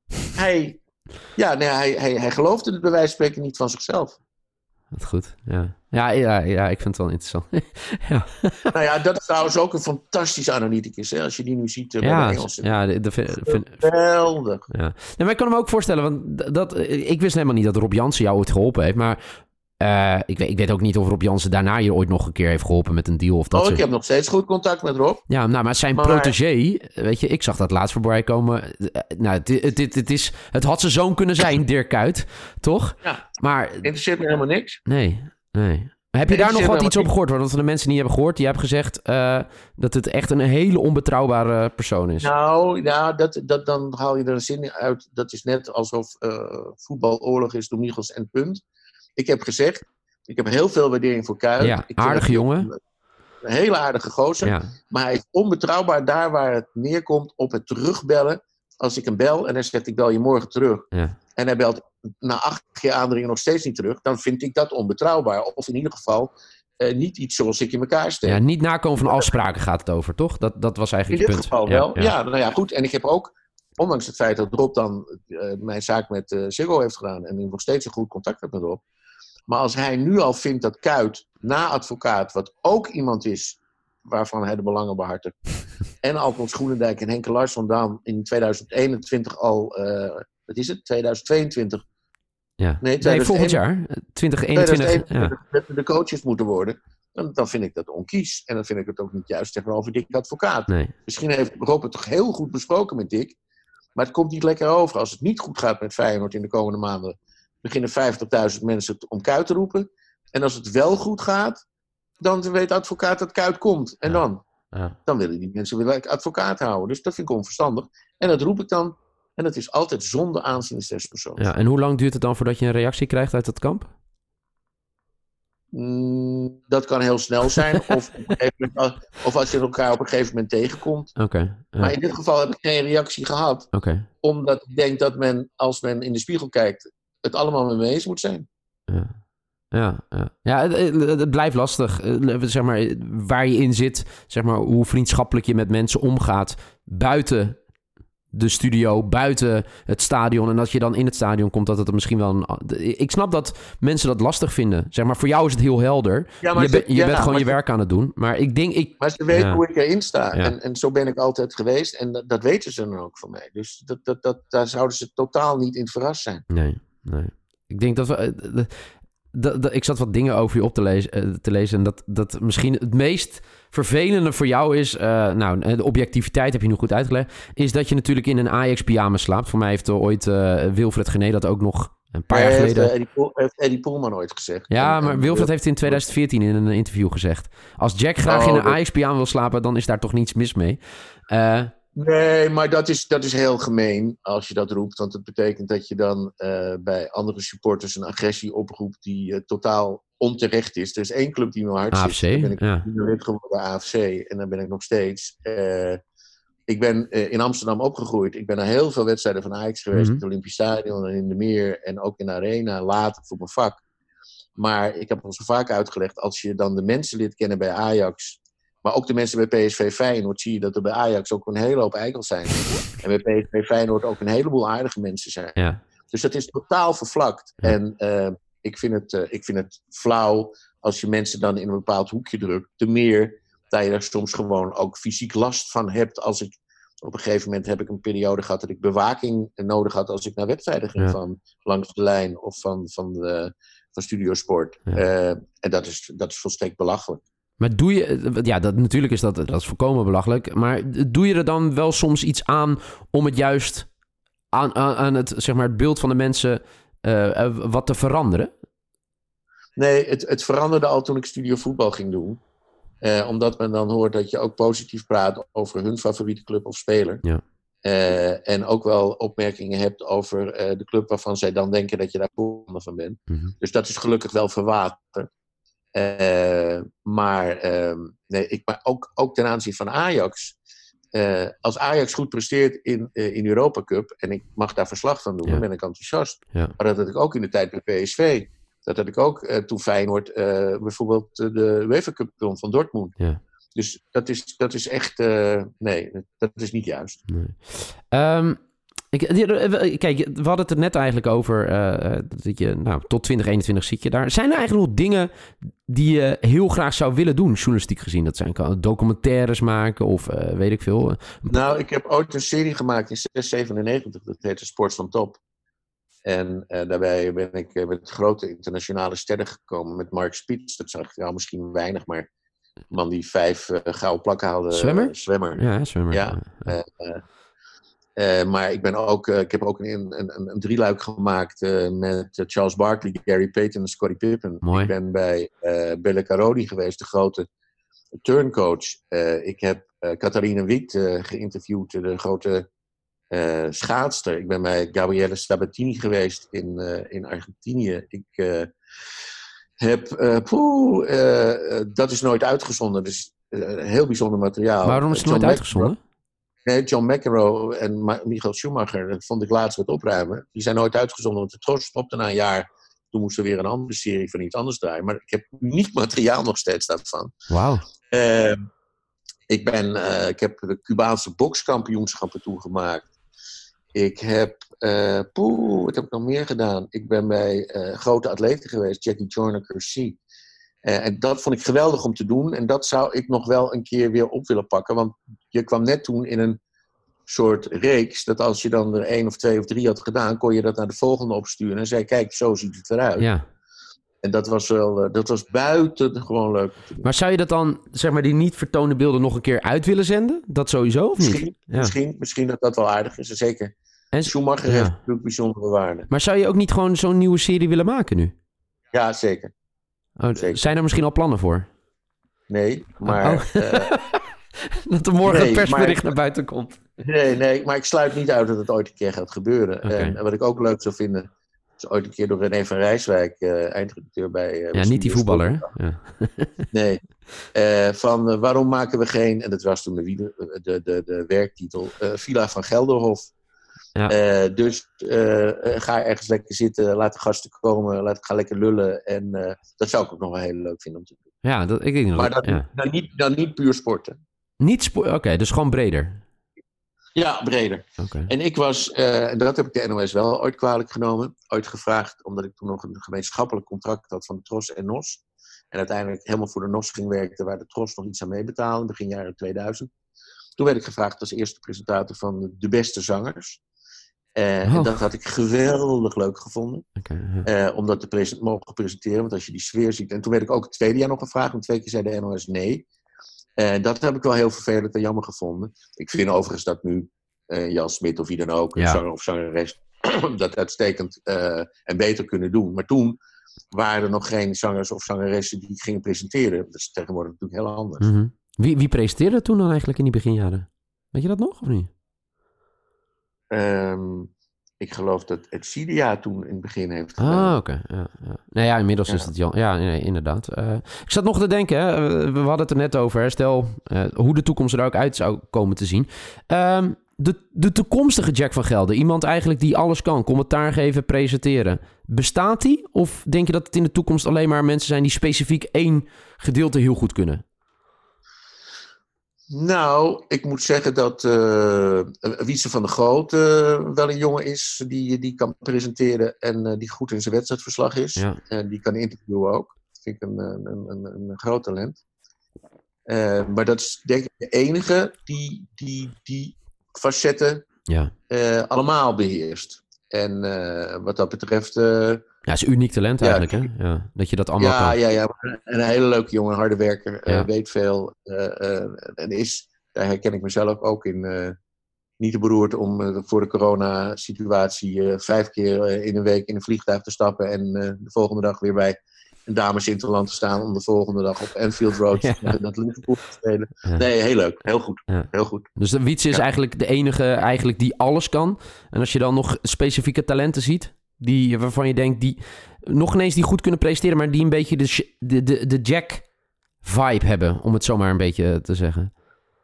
Hij, ja, nee, hij, hij, hij geloofde het bij wijze van spreken niet van zichzelf. Dat goed, ja. Ja, ja, ja, ik vind het wel interessant. Ja. Nou ja, dat is trouwens ook een fantastische analyticus, hè, als je die nu ziet uh, bij Ja, de Engelsen. ja, de, de, vind, geweldig. Ja. Nee, maar ik kan me ook voorstellen, want dat, ik wist helemaal niet dat Rob Jansen jou ooit geholpen heeft, maar uh, ik, weet, ik weet ook niet of Rob Jansen daarna je ooit nog een keer heeft geholpen met een deal of dat Oh, soort... ik heb nog steeds goed contact met Rob. Ja, nou, maar zijn maar... protégé, weet je, ik zag dat laatst voorbij komen. Nou, het, het, het, het, is, het had zijn zoon kunnen zijn, Dirk Kuyt, toch? Ja, maar interesseert me helemaal niks. Nee, nee. Heb je daar nog wat iets op gehoord? Want van de mensen die hebben gehoord, die hebben gezegd uh, dat het echt een hele onbetrouwbare persoon is. Nou, ja, dat, dat, dan haal je er een zin uit. Dat is net alsof uh, voetbaloorlog is, Domingos en punt. Ik heb gezegd, ik heb heel veel waardering voor Kuyt. Ja, ik aardige jongen. Een, een hele aardige gozer. Ja. Maar hij is onbetrouwbaar daar waar het neerkomt op het terugbellen. Als ik hem bel en hij zegt, ik bel je morgen terug. Ja. En hij belt na acht keer aandringen nog steeds niet terug. Dan vind ik dat onbetrouwbaar. Of in ieder geval uh, niet iets zoals ik in elkaar steek. Ja, niet nakomen van afspraken gaat het over, toch? Dat, dat was eigenlijk in het punt. punt. In dit geval wel. Ja, ja. ja, nou ja, goed. En ik heb ook, ondanks het feit dat Rob dan uh, mijn zaak met uh, Ziggo heeft gedaan. En ik nog steeds een goed contact heb met Rob. Maar als hij nu al vindt dat Kuyt, na advocaat, wat ook iemand is waarvan hij de belangen behartigt. en Alfons Groenendijk en Henke Larsson dan in tweeduizend eenentwintig al, uh, wat is het, tweeduizend tweeëntwintig? Ja, nee, nee volgend jaar, twintig eenentwintig. tweeduizend eenentwintig ja. de coaches moeten worden. Dan, dan vind ik dat onkies. En dan vind ik het ook niet juist tegenover Dick Advocaat. Nee. Misschien heeft Rob het toch heel goed besproken met Dick. Maar het komt niet lekker over. Als het niet goed gaat met Feyenoord in de komende maanden, beginnen vijftigduizend mensen om Kuyt te roepen. En als het wel goed gaat, dan weet de advocaat dat Kuyt komt. En ja. dan? Ja. Dan willen die mensen weer advocaat houden. Dus dat vind ik onverstandig. En dat roep ik dan. En dat is altijd zonder aanzien des despersoons. Ja, en hoe lang duurt het dan voordat je een reactie krijgt uit het kamp? Mm, dat kan heel snel zijn. of, of als je elkaar op een gegeven moment tegenkomt. Okay, ja. Maar in dit geval heb ik geen reactie gehad. Okay. Omdat ik denk dat men, als men in de spiegel kijkt, het allemaal met me eens moet zijn. Ja. Ja, ja. ja het, het, het blijft lastig. Zeg maar, waar je in zit, zeg maar, hoe vriendschappelijk je met mensen omgaat buiten de studio, buiten het stadion. En als je dan in het stadion komt, dat het er misschien wel een... Ik snap dat mensen dat lastig vinden. Zeg maar, voor jou is het heel helder. Ja, maar je be, je ja, bent gewoon je werk aan het doen. Maar ik denk... Ik, maar ze weten ja. hoe ik erin sta. Ja. En, en zo ben ik altijd geweest. En dat, dat weten ze dan ook van mij. Dus dat, dat, dat, daar zouden ze totaal niet in verrast zijn. Nee, nee. Ik denk dat we... Uh, Dat, dat, ik zat wat dingen over je op te lezen, te lezen en dat, dat misschien het meest vervelende voor jou is, uh, nou, de objectiviteit heb je nu goed uitgelegd, is dat je natuurlijk in een Ajax-pyjama slaapt. Voor mij heeft ooit uh, Wilfred Gené dat ook nog een paar ja, jaar geleden... Heeft, uh, Eddie, Poel, heeft Eddie Poelman ooit gezegd. Ja, en, maar en, Wilfred heeft in twintig veertien in een interview gezegd, als Jack graag oh, in een Ajax-pyjama wil slapen, dan is daar toch niets mis mee. Uh, Nee, maar dat is, dat is heel gemeen als je dat roept. Want het betekent dat je dan uh, bij andere supporters een agressie oproept die uh, totaal onterecht is. Er is één club die me hard A F C, zit. Dan ben ik ja. lid geworden A F C en dan ben ik nog steeds. Uh, ik ben uh, in Amsterdam opgegroeid. Ik ben naar heel veel wedstrijden van Ajax geweest. Mm-hmm. In het Olympisch Stadion en in de Meer en ook in de Arena. Later voor mijn vak. Maar ik heb ons zo vaak uitgelegd, als je dan de mensen leert kennen bij Ajax, maar ook de mensen bij P S V Feyenoord, zie je dat er bij Ajax ook een hele hoop eikels zijn. En bij P S V Feyenoord ook een heleboel aardige mensen zijn. Ja. Dus dat is totaal vervlakt. Ja. En uh, ik, vind het, uh, ik vind het flauw als je mensen dan in een bepaald hoekje drukt. Te meer dat je er soms gewoon ook fysiek last van hebt. Als ik, op een gegeven moment heb ik een periode gehad dat ik bewaking nodig had als ik naar wedstrijden ging. Ja. Van langs de lijn of van, van, de, van Studio Sport. Ja. Uh, en dat is, dat is volstrekt belachelijk. Maar doe je... Ja, dat, natuurlijk is dat, dat is volkomen belachelijk. Maar doe je er dan wel soms iets aan om het juist aan, aan, aan het, zeg maar, het beeld van de mensen uh, wat te veranderen? Nee, het, het veranderde al toen ik Studio Voetbal ging doen. Uh, omdat men dan hoort dat je ook positief praat over hun favoriete club of speler. Ja. Uh, en ook wel opmerkingen hebt over uh, de club waarvan zij dan denken dat je daar voorstander van bent. Mm-hmm. Dus dat is gelukkig wel verwaterd. Uh, maar uh, nee, ik, maar ook, ook ten aanzien van Ajax. Uh, als Ajax goed presteert in, uh, in Europa Cup, en ik mag daar verslag van doen, ja. dan ben ik enthousiast. Ja. Maar dat had ik ook in de tijd bij P S V. Dat had ik ook uh, toen Feyenoord uh, bijvoorbeeld uh, de UEFA Cup won van Dortmund. Ja. Dus dat is, dat is echt... Uh, nee, dat is niet juist. Nee. Um, ik, kijk, we hadden het er net eigenlijk over. Uh, dat je, nou, tot twintig eenentwintig zit je daar. Zijn er eigenlijk nog dingen die je heel graag zou willen doen, journalistiek gezien? Dat zijn documentaires maken of uh, weet ik veel. Nou, ik heb ooit een serie gemaakt in zes zevenennegentig. Dat heette Sport van Top. En uh, daarbij ben ik uh, met grote internationale sterren gekomen. Met Mark Spitz, dat zag ik nou misschien weinig, maar een man die vijf uh, gouden plakken haalde. Zwemmer? Uh, zwemmer. Ja, zwemmer. Ja. ja. Uh, uh, uh, maar ik, ben ook, uh, ik heb ook een, een, een, een drieluik gemaakt uh, met uh, Charles Barkley, Gary Payton en Scottie Pippen. Mooi. Ik ben bij uh, Belle Carodi geweest, de grote turncoach. Uh, ik heb uh, Catharina Witt uh, geïnterviewd, de grote... Uh, schaatster. Ik ben bij Gabriele Sabatini geweest in, uh, in Argentinië. Ik uh, heb... Uh, poeh, uh, uh, dat is nooit uitgezonden. Dus uh, heel bijzonder materiaal. Waarom is het nooit uitgezonden? Nee, John McEnroe en Ma- Michael Schumacher, dat vond ik laatst wat opruimen. Die zijn nooit uitgezonden, want de Tros stopte na een jaar. Toen moesten we weer een andere serie van iets anders draaien. Maar ik heb uniek materiaal nog steeds daarvan. Wauw. Uh, ik, ben, uh, ik heb de Cubaanse bokskampioenschappen toegemaakt. Ik heb, uh, poeh, wat heb ik nog meer gedaan? Ik ben bij uh, grote atleten geweest, Jackie Joyner-Kersee. Uh, en dat vond ik geweldig om te doen. En dat zou ik nog wel een keer weer op willen pakken. Want je kwam net toen in een soort reeks, dat als je dan er één of twee of drie had gedaan, kon je dat naar de volgende opsturen. En zei, kijk, zo ziet het eruit. Ja. En dat was wel, uh, dat was buitengewoon leuk. Maar zou je dat dan, zeg maar, die niet vertoonde beelden nog een keer uit willen zenden? Dat sowieso, of misschien, niet? Ja. Misschien, misschien dat dat wel aardig is, zeker. En Schumacher ja. heeft natuurlijk bijzondere waarde. Maar zou je ook niet gewoon zo'n nieuwe serie willen maken nu? Ja, zeker. Oh, zeker. Zijn er misschien al plannen voor? Nee, maar... Oh. Uh, dat er morgen nee, een persbericht maar, naar buiten komt. Nee, nee, maar ik sluit niet uit dat het ooit een keer gaat gebeuren. Okay. En wat ik ook leuk zou vinden... is ooit een keer door René van Rijswijk, uh, eindredacteur bij... Uh, ja, niet die voetballer, hè? Ja. Nee. Uh, van uh, waarom maken we geen... En dat was toen de, de, de, de, de werktitel... Uh, Villa van Gelderhof. Ja. Uh, dus uh, ga ergens lekker zitten, laat de gasten komen, laat, ga lekker lullen. En uh, dat zou ik ook nog wel heel leuk vinden om te doen. Ja, dat, ik denk dat... Maar dan, ja. dan, niet, dan niet puur sporten. Niet sporten, oké, okay, dus gewoon breder. Ja, breder. Okay. En ik was, uh, en dat heb ik de N O S wel ooit kwalijk genomen, ooit gevraagd, omdat ik toen nog een gemeenschappelijk contract had van de Tros en N O S. En uiteindelijk helemaal voor de N O S ging werken, waar de Tros nog iets aan meebetaalde, begin jaren tweeduizend. Toen werd ik gevraagd als eerste presentator van de beste zangers. Uh, oh. En dat had ik geweldig leuk gevonden. Okay, ja. uh, om dat te present- mogen presenteren. Want als je die sfeer ziet... En toen werd ik ook het tweede jaar nog gevraagd. En twee keer zei de N O S nee. Uh, dat heb ik wel heel vervelend en jammer gevonden. Ik vind overigens dat nu uh, Jan Smit of wie dan ook... Ja. Een zanger of zangeres... dat uitstekend uh, en beter kunnen doen. Maar toen waren er nog geen zangers of zangeressen die gingen presenteren. Dat is tegenwoordig natuurlijk heel anders. Mm-hmm. Wie, wie presenteerde toen dan eigenlijk in die beginjaren? Weet je dat nog of niet? Um, ik geloof dat Excidia toen in het begin heeft gedaan. Ah, oké. Okay. Ja, ja. Nou ja, inmiddels ja. is het... Jan... Ja, nee, inderdaad. Uh, ik zat nog te denken, hè. We hadden het er net over. Hè. Stel, uh, hoe de toekomst er ook uit zou komen te zien. Um, de, de toekomstige Jack van Gelder, iemand eigenlijk die alles kan, commentaar geven, presenteren. Bestaat die? Of denk je dat het in de toekomst alleen maar mensen zijn die specifiek één gedeelte heel goed kunnen? Nou, ik moet zeggen dat uh, Wietse van der Groot uh, wel een jongen is die, die kan presenteren en uh, die goed in zijn wedstrijdverslag is. Ja. En die kan interviewen ook. Dat vind ik een, een, een, een groot talent. Uh, maar dat is denk ik de enige die die, die facetten ja. uh, allemaal beheerst. En uh, wat dat betreft... Uh, ja, is een uniek talent eigenlijk, ja, hè? Ja, dat je dat allemaal ja, kan. Ja, ja, een hele leuke jongen, harde werker, Ja. uh, weet veel. Uh, uh, en is, daar herken ik mezelf ook in, uh, niet te beroerd om uh, voor de coronasituatie uh, vijf keer uh, in een week in een vliegtuig te stappen en uh, de volgende dag weer bij een dames Interland te staan om de volgende dag op Anfield Road ja. dat Liverpool te spelen. Ja. Nee, heel leuk. Heel goed. Ja. Heel goed. Dus de Wietse is ja. eigenlijk de enige eigenlijk die alles kan. En als je dan nog specifieke talenten ziet, die, waarvan je denkt, die nog ineens die goed kunnen presteren, maar die een beetje de, de, de, de Jack-vibe hebben, om het zomaar een beetje te zeggen.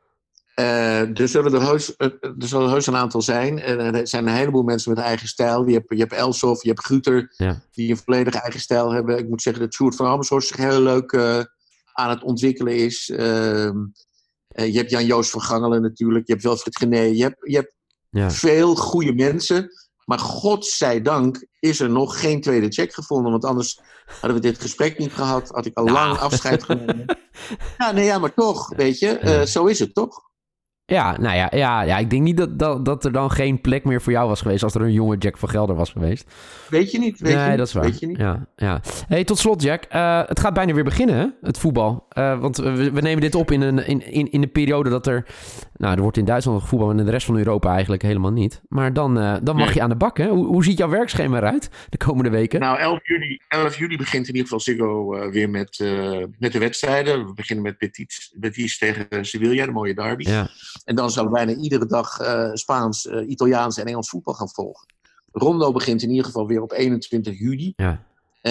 Uh, er zullen er heus, uh, er zullen heus een aantal zijn. En er zijn een heleboel mensen met eigen stijl. Je hebt, je hebt Elsof, je hebt Guter, ja. die een volledig eigen stijl hebben. Ik moet zeggen dat Sjoerd van Amersfoort zich heel leuk uh, aan het ontwikkelen is. Uh, uh, je hebt Jan-Joos van Gangelen natuurlijk. Je hebt Wilfried Gené. Je hebt, je hebt ja. veel goede mensen. Maar godzijdank is er nog geen tweede Jack gevonden. Want anders hadden we dit gesprek niet gehad. Had ik al nou. lang afscheid genomen. ja, nee, ja, maar toch, weet je. Uh, zo is het, toch? Ja, nou ja, ja, ja, ik denk niet dat, dat, dat er dan geen plek meer voor jou was geweest als er een jonge Jack van Gelder was geweest. Weet je niet, weet nee, je niet. dat is waar. Weet je niet. Ja, ja. Hey, tot slot Jack, uh, het gaat bijna weer beginnen, hè? Het voetbal. Uh, want we, we nemen dit op in een, in, in, in een periode dat er, nou, er wordt in Duitsland gevoetbald en in de rest van Europa eigenlijk helemaal niet. Maar dan, uh, dan mag nee. je aan de bak, hè? Hoe, hoe ziet jouw werkschema eruit de komende weken? Nou, elf juli, elf juli begint in ieder geval Ziggo uh, weer met, uh, met de wedstrijden. We beginnen met Betis, Betis tegen Sevilla, de mooie derby. Ja. En dan zal bijna iedere dag uh, Spaans, uh, Italiaans en Engels voetbal gaan volgen. Rondo begint in ieder geval weer op eenentwintig juli. Ja.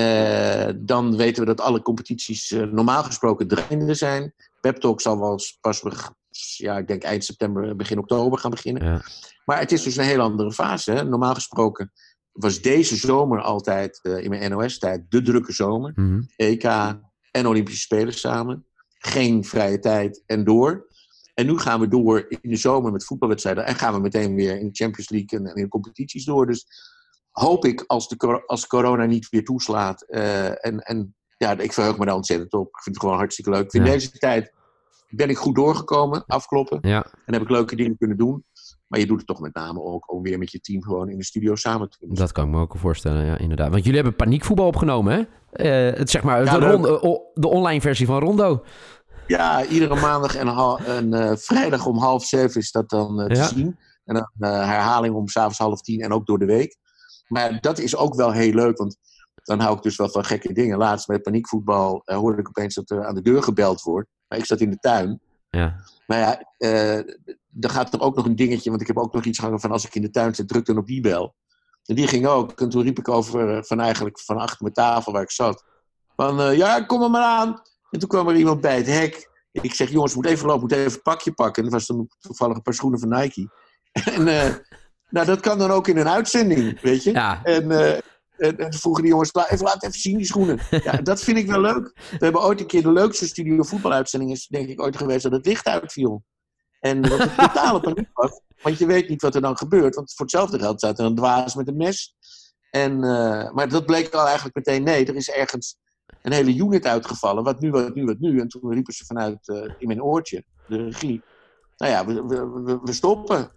Uh, dan weten we dat alle competities uh, normaal gesproken draaiende zijn. Pep Talk zal wel pas, ja, ik denk eind september, begin oktober gaan beginnen. Ja. Maar het is dus een heel andere fase. Hè? Normaal gesproken was deze zomer altijd, uh, in mijn N O S-tijd, de drukke zomer. Mm-hmm. E K en Olympische Spelen samen. Geen vrije tijd en door. En nu gaan we door in de zomer met voetbalwedstrijden. En gaan we meteen weer in de Champions League en in de competities door. Dus hoop ik, als, de, als corona niet weer toeslaat. Uh, en, en ja, ik verheug me daar ontzettend op. Ik vind het gewoon hartstikke leuk. In ja. deze tijd ben ik goed doorgekomen, afkloppen. Ja. En heb ik leuke dingen kunnen doen. Maar je doet het toch met name ook, ook weer met je team gewoon in de studio samen te doen. Dat kan ik me ook voorstellen, ja, inderdaad. Want jullie hebben paniekvoetbal opgenomen, hè? Uh, het, zeg maar, ja, de, ronde, de online versie van Rondo. Ja, iedere maandag en, hal, en uh, vrijdag om half zeven is dat dan uh, te ja. zien. En dan uh, herhaling om 's avonds half tien en ook door de week. Maar dat is ook wel heel leuk, want dan hou ik dus wel van gekke dingen. Laatst bij paniekvoetbal uh, hoorde ik opeens dat er aan de deur gebeld wordt. Maar ik zat in de tuin. Ja. Maar ja, uh, dan gaat er ook nog een dingetje, want ik heb ook nog iets hangen van als ik in de tuin zit, druk dan op die bel. En die ging ook. En toen riep ik over uh, van eigenlijk van achter mijn tafel waar ik zat. Van uh, ja, kom er maar aan. En toen kwam er iemand bij het hek. Ik zeg, jongens, moet even lopen, moet even een pakje pakken. En dat was dan toevallig een paar schoenen van Nike. En uh, nou, dat kan dan ook in een uitzending, weet je. Ja. En, uh, en, en vroegen die jongens, even, laat even zien die schoenen. Ja, dat vind ik wel leuk. We hebben ooit een keer de leukste studio voetbaluitzending is denk ik ooit geweest dat het licht uitviel. En dat het totale paniek was. Want je weet niet wat er dan gebeurt. Want voor hetzelfde geld staat er een dwaas met een mes. En, uh, maar dat bleek al eigenlijk meteen, nee, er is ergens een hele unit uitgevallen. Wat nu, wat nu, wat nu. En toen riepen ze vanuit uh, in mijn oortje, de regie. Nou ja, we, we, we, we stoppen.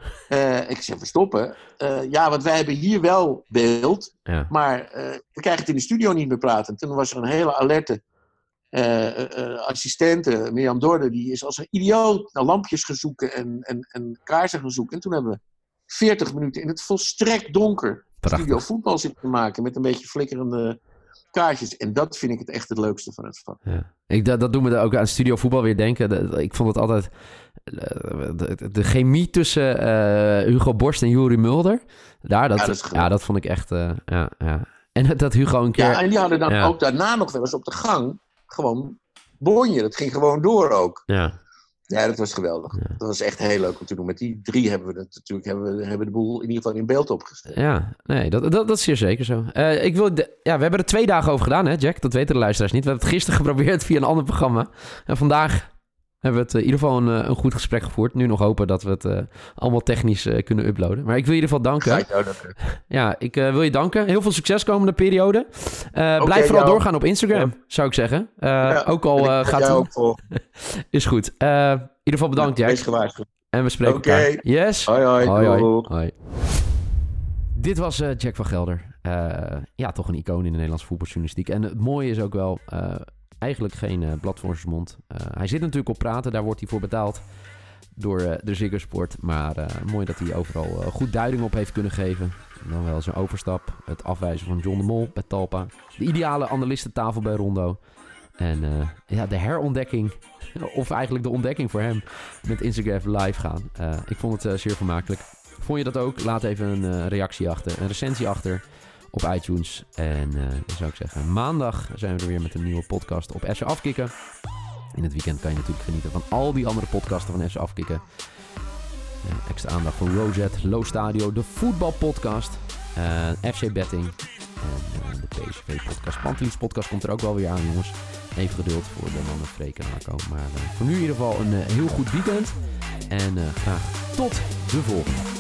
Uh, ik zeg, we stoppen. Uh, ja, want wij hebben hier wel beeld. Ja. Maar uh, we krijgen het in de studio niet meer praten. Toen was er een hele alerte uh, uh, assistente, Mirjam Dorde. Die is als een idioot naar lampjes gaan zoeken en, en, en kaarsen gaan zoeken. En toen hebben we veertig minuten in het volstrekt donker Prachtig. studio voetbal zitten te maken. Met een beetje flikkerende kaartjes. En dat vind ik het echt het leukste van het vak. Ja. Ik, dat, dat doet me ook aan studio voetbal weer denken. Ik vond het altijd uh, de, de chemie tussen uh, Hugo Borst en Juri Mulder. Daar, dat, ja, dat, ja, dat vond ik echt. Uh, ja, ja. En dat Hugo een keer. Ja, en die hadden dan ja. ook daarna nog wel eens op de gang gewoon bonje. Dat ging gewoon door ook. Ja. Ja, dat was geweldig. Ja. Dat was echt heel leuk om te doen. Met die drie hebben we het natuurlijk hebben we, hebben de boel in ieder geval in beeld opgesteld. Ja, nee, dat, dat, dat is zeer zeker zo. Uh, ik wil de, ja, we hebben er twee dagen over gedaan, hè, Jack? Dat weten de luisteraars niet. We hebben het gisteren geprobeerd via een ander programma. En vandaag hebben we het in ieder geval een, een goed gesprek gevoerd. Nu nog hopen dat we het uh, allemaal technisch uh, kunnen uploaden. Maar ik wil je in ieder geval danken. Ga ik jou danken. Ja, ik uh, wil je danken. Heel veel succes komende periode. Uh, okay, blijf vooral jou. doorgaan op Instagram, ja. zou ik zeggen. Uh, ja, ook al uh, gaat het... Ook is goed. Uh, in ieder geval bedankt, Jack. Wees gewaarschuwd. En we spreken okay. elkaar. Yes. Hoi, hoi. hoi, hoi. hoi. Dit was uh, Jack van Gelder. Uh, ja, toch een icoon in de Nederlandse voetbaljournalistiek. En het mooie is ook wel... Uh, Eigenlijk geen uh, blad voor zijn mond. Uh, hij zit natuurlijk op praten, daar wordt hij voor betaald door uh, de Ziggo Sport. Maar uh, mooi dat hij overal uh, goed duiding op heeft kunnen geven. Dan wel zijn overstap, het afwijzen van John de Mol bij Talpa. De ideale analistentafel bij Rondo. En uh, ja, de herontdekking, of eigenlijk de ontdekking voor hem, met Instagram live gaan. Uh, ik vond het uh, zeer vermakelijk. Vond je dat ook? Laat even een uh, reactie achter, een recensie achter. Op iTunes. En uh, dan zou ik zeggen, maandag zijn we er weer met een nieuwe podcast op F C Afkikken. In het weekend kan je natuurlijk genieten van al die andere podcasten van F C Afkikken. Uh, extra aandacht voor Rosette, Low Stadio, de voetbalpodcast, uh, F C Betting en uh, de P S V-podcast. Pantelis podcast komt er ook wel weer aan, jongens. Even geduld voor de mannen Freek en Marco. Maar uh, voor nu in ieder geval een uh, heel goed weekend. En uh, graag tot de volgende.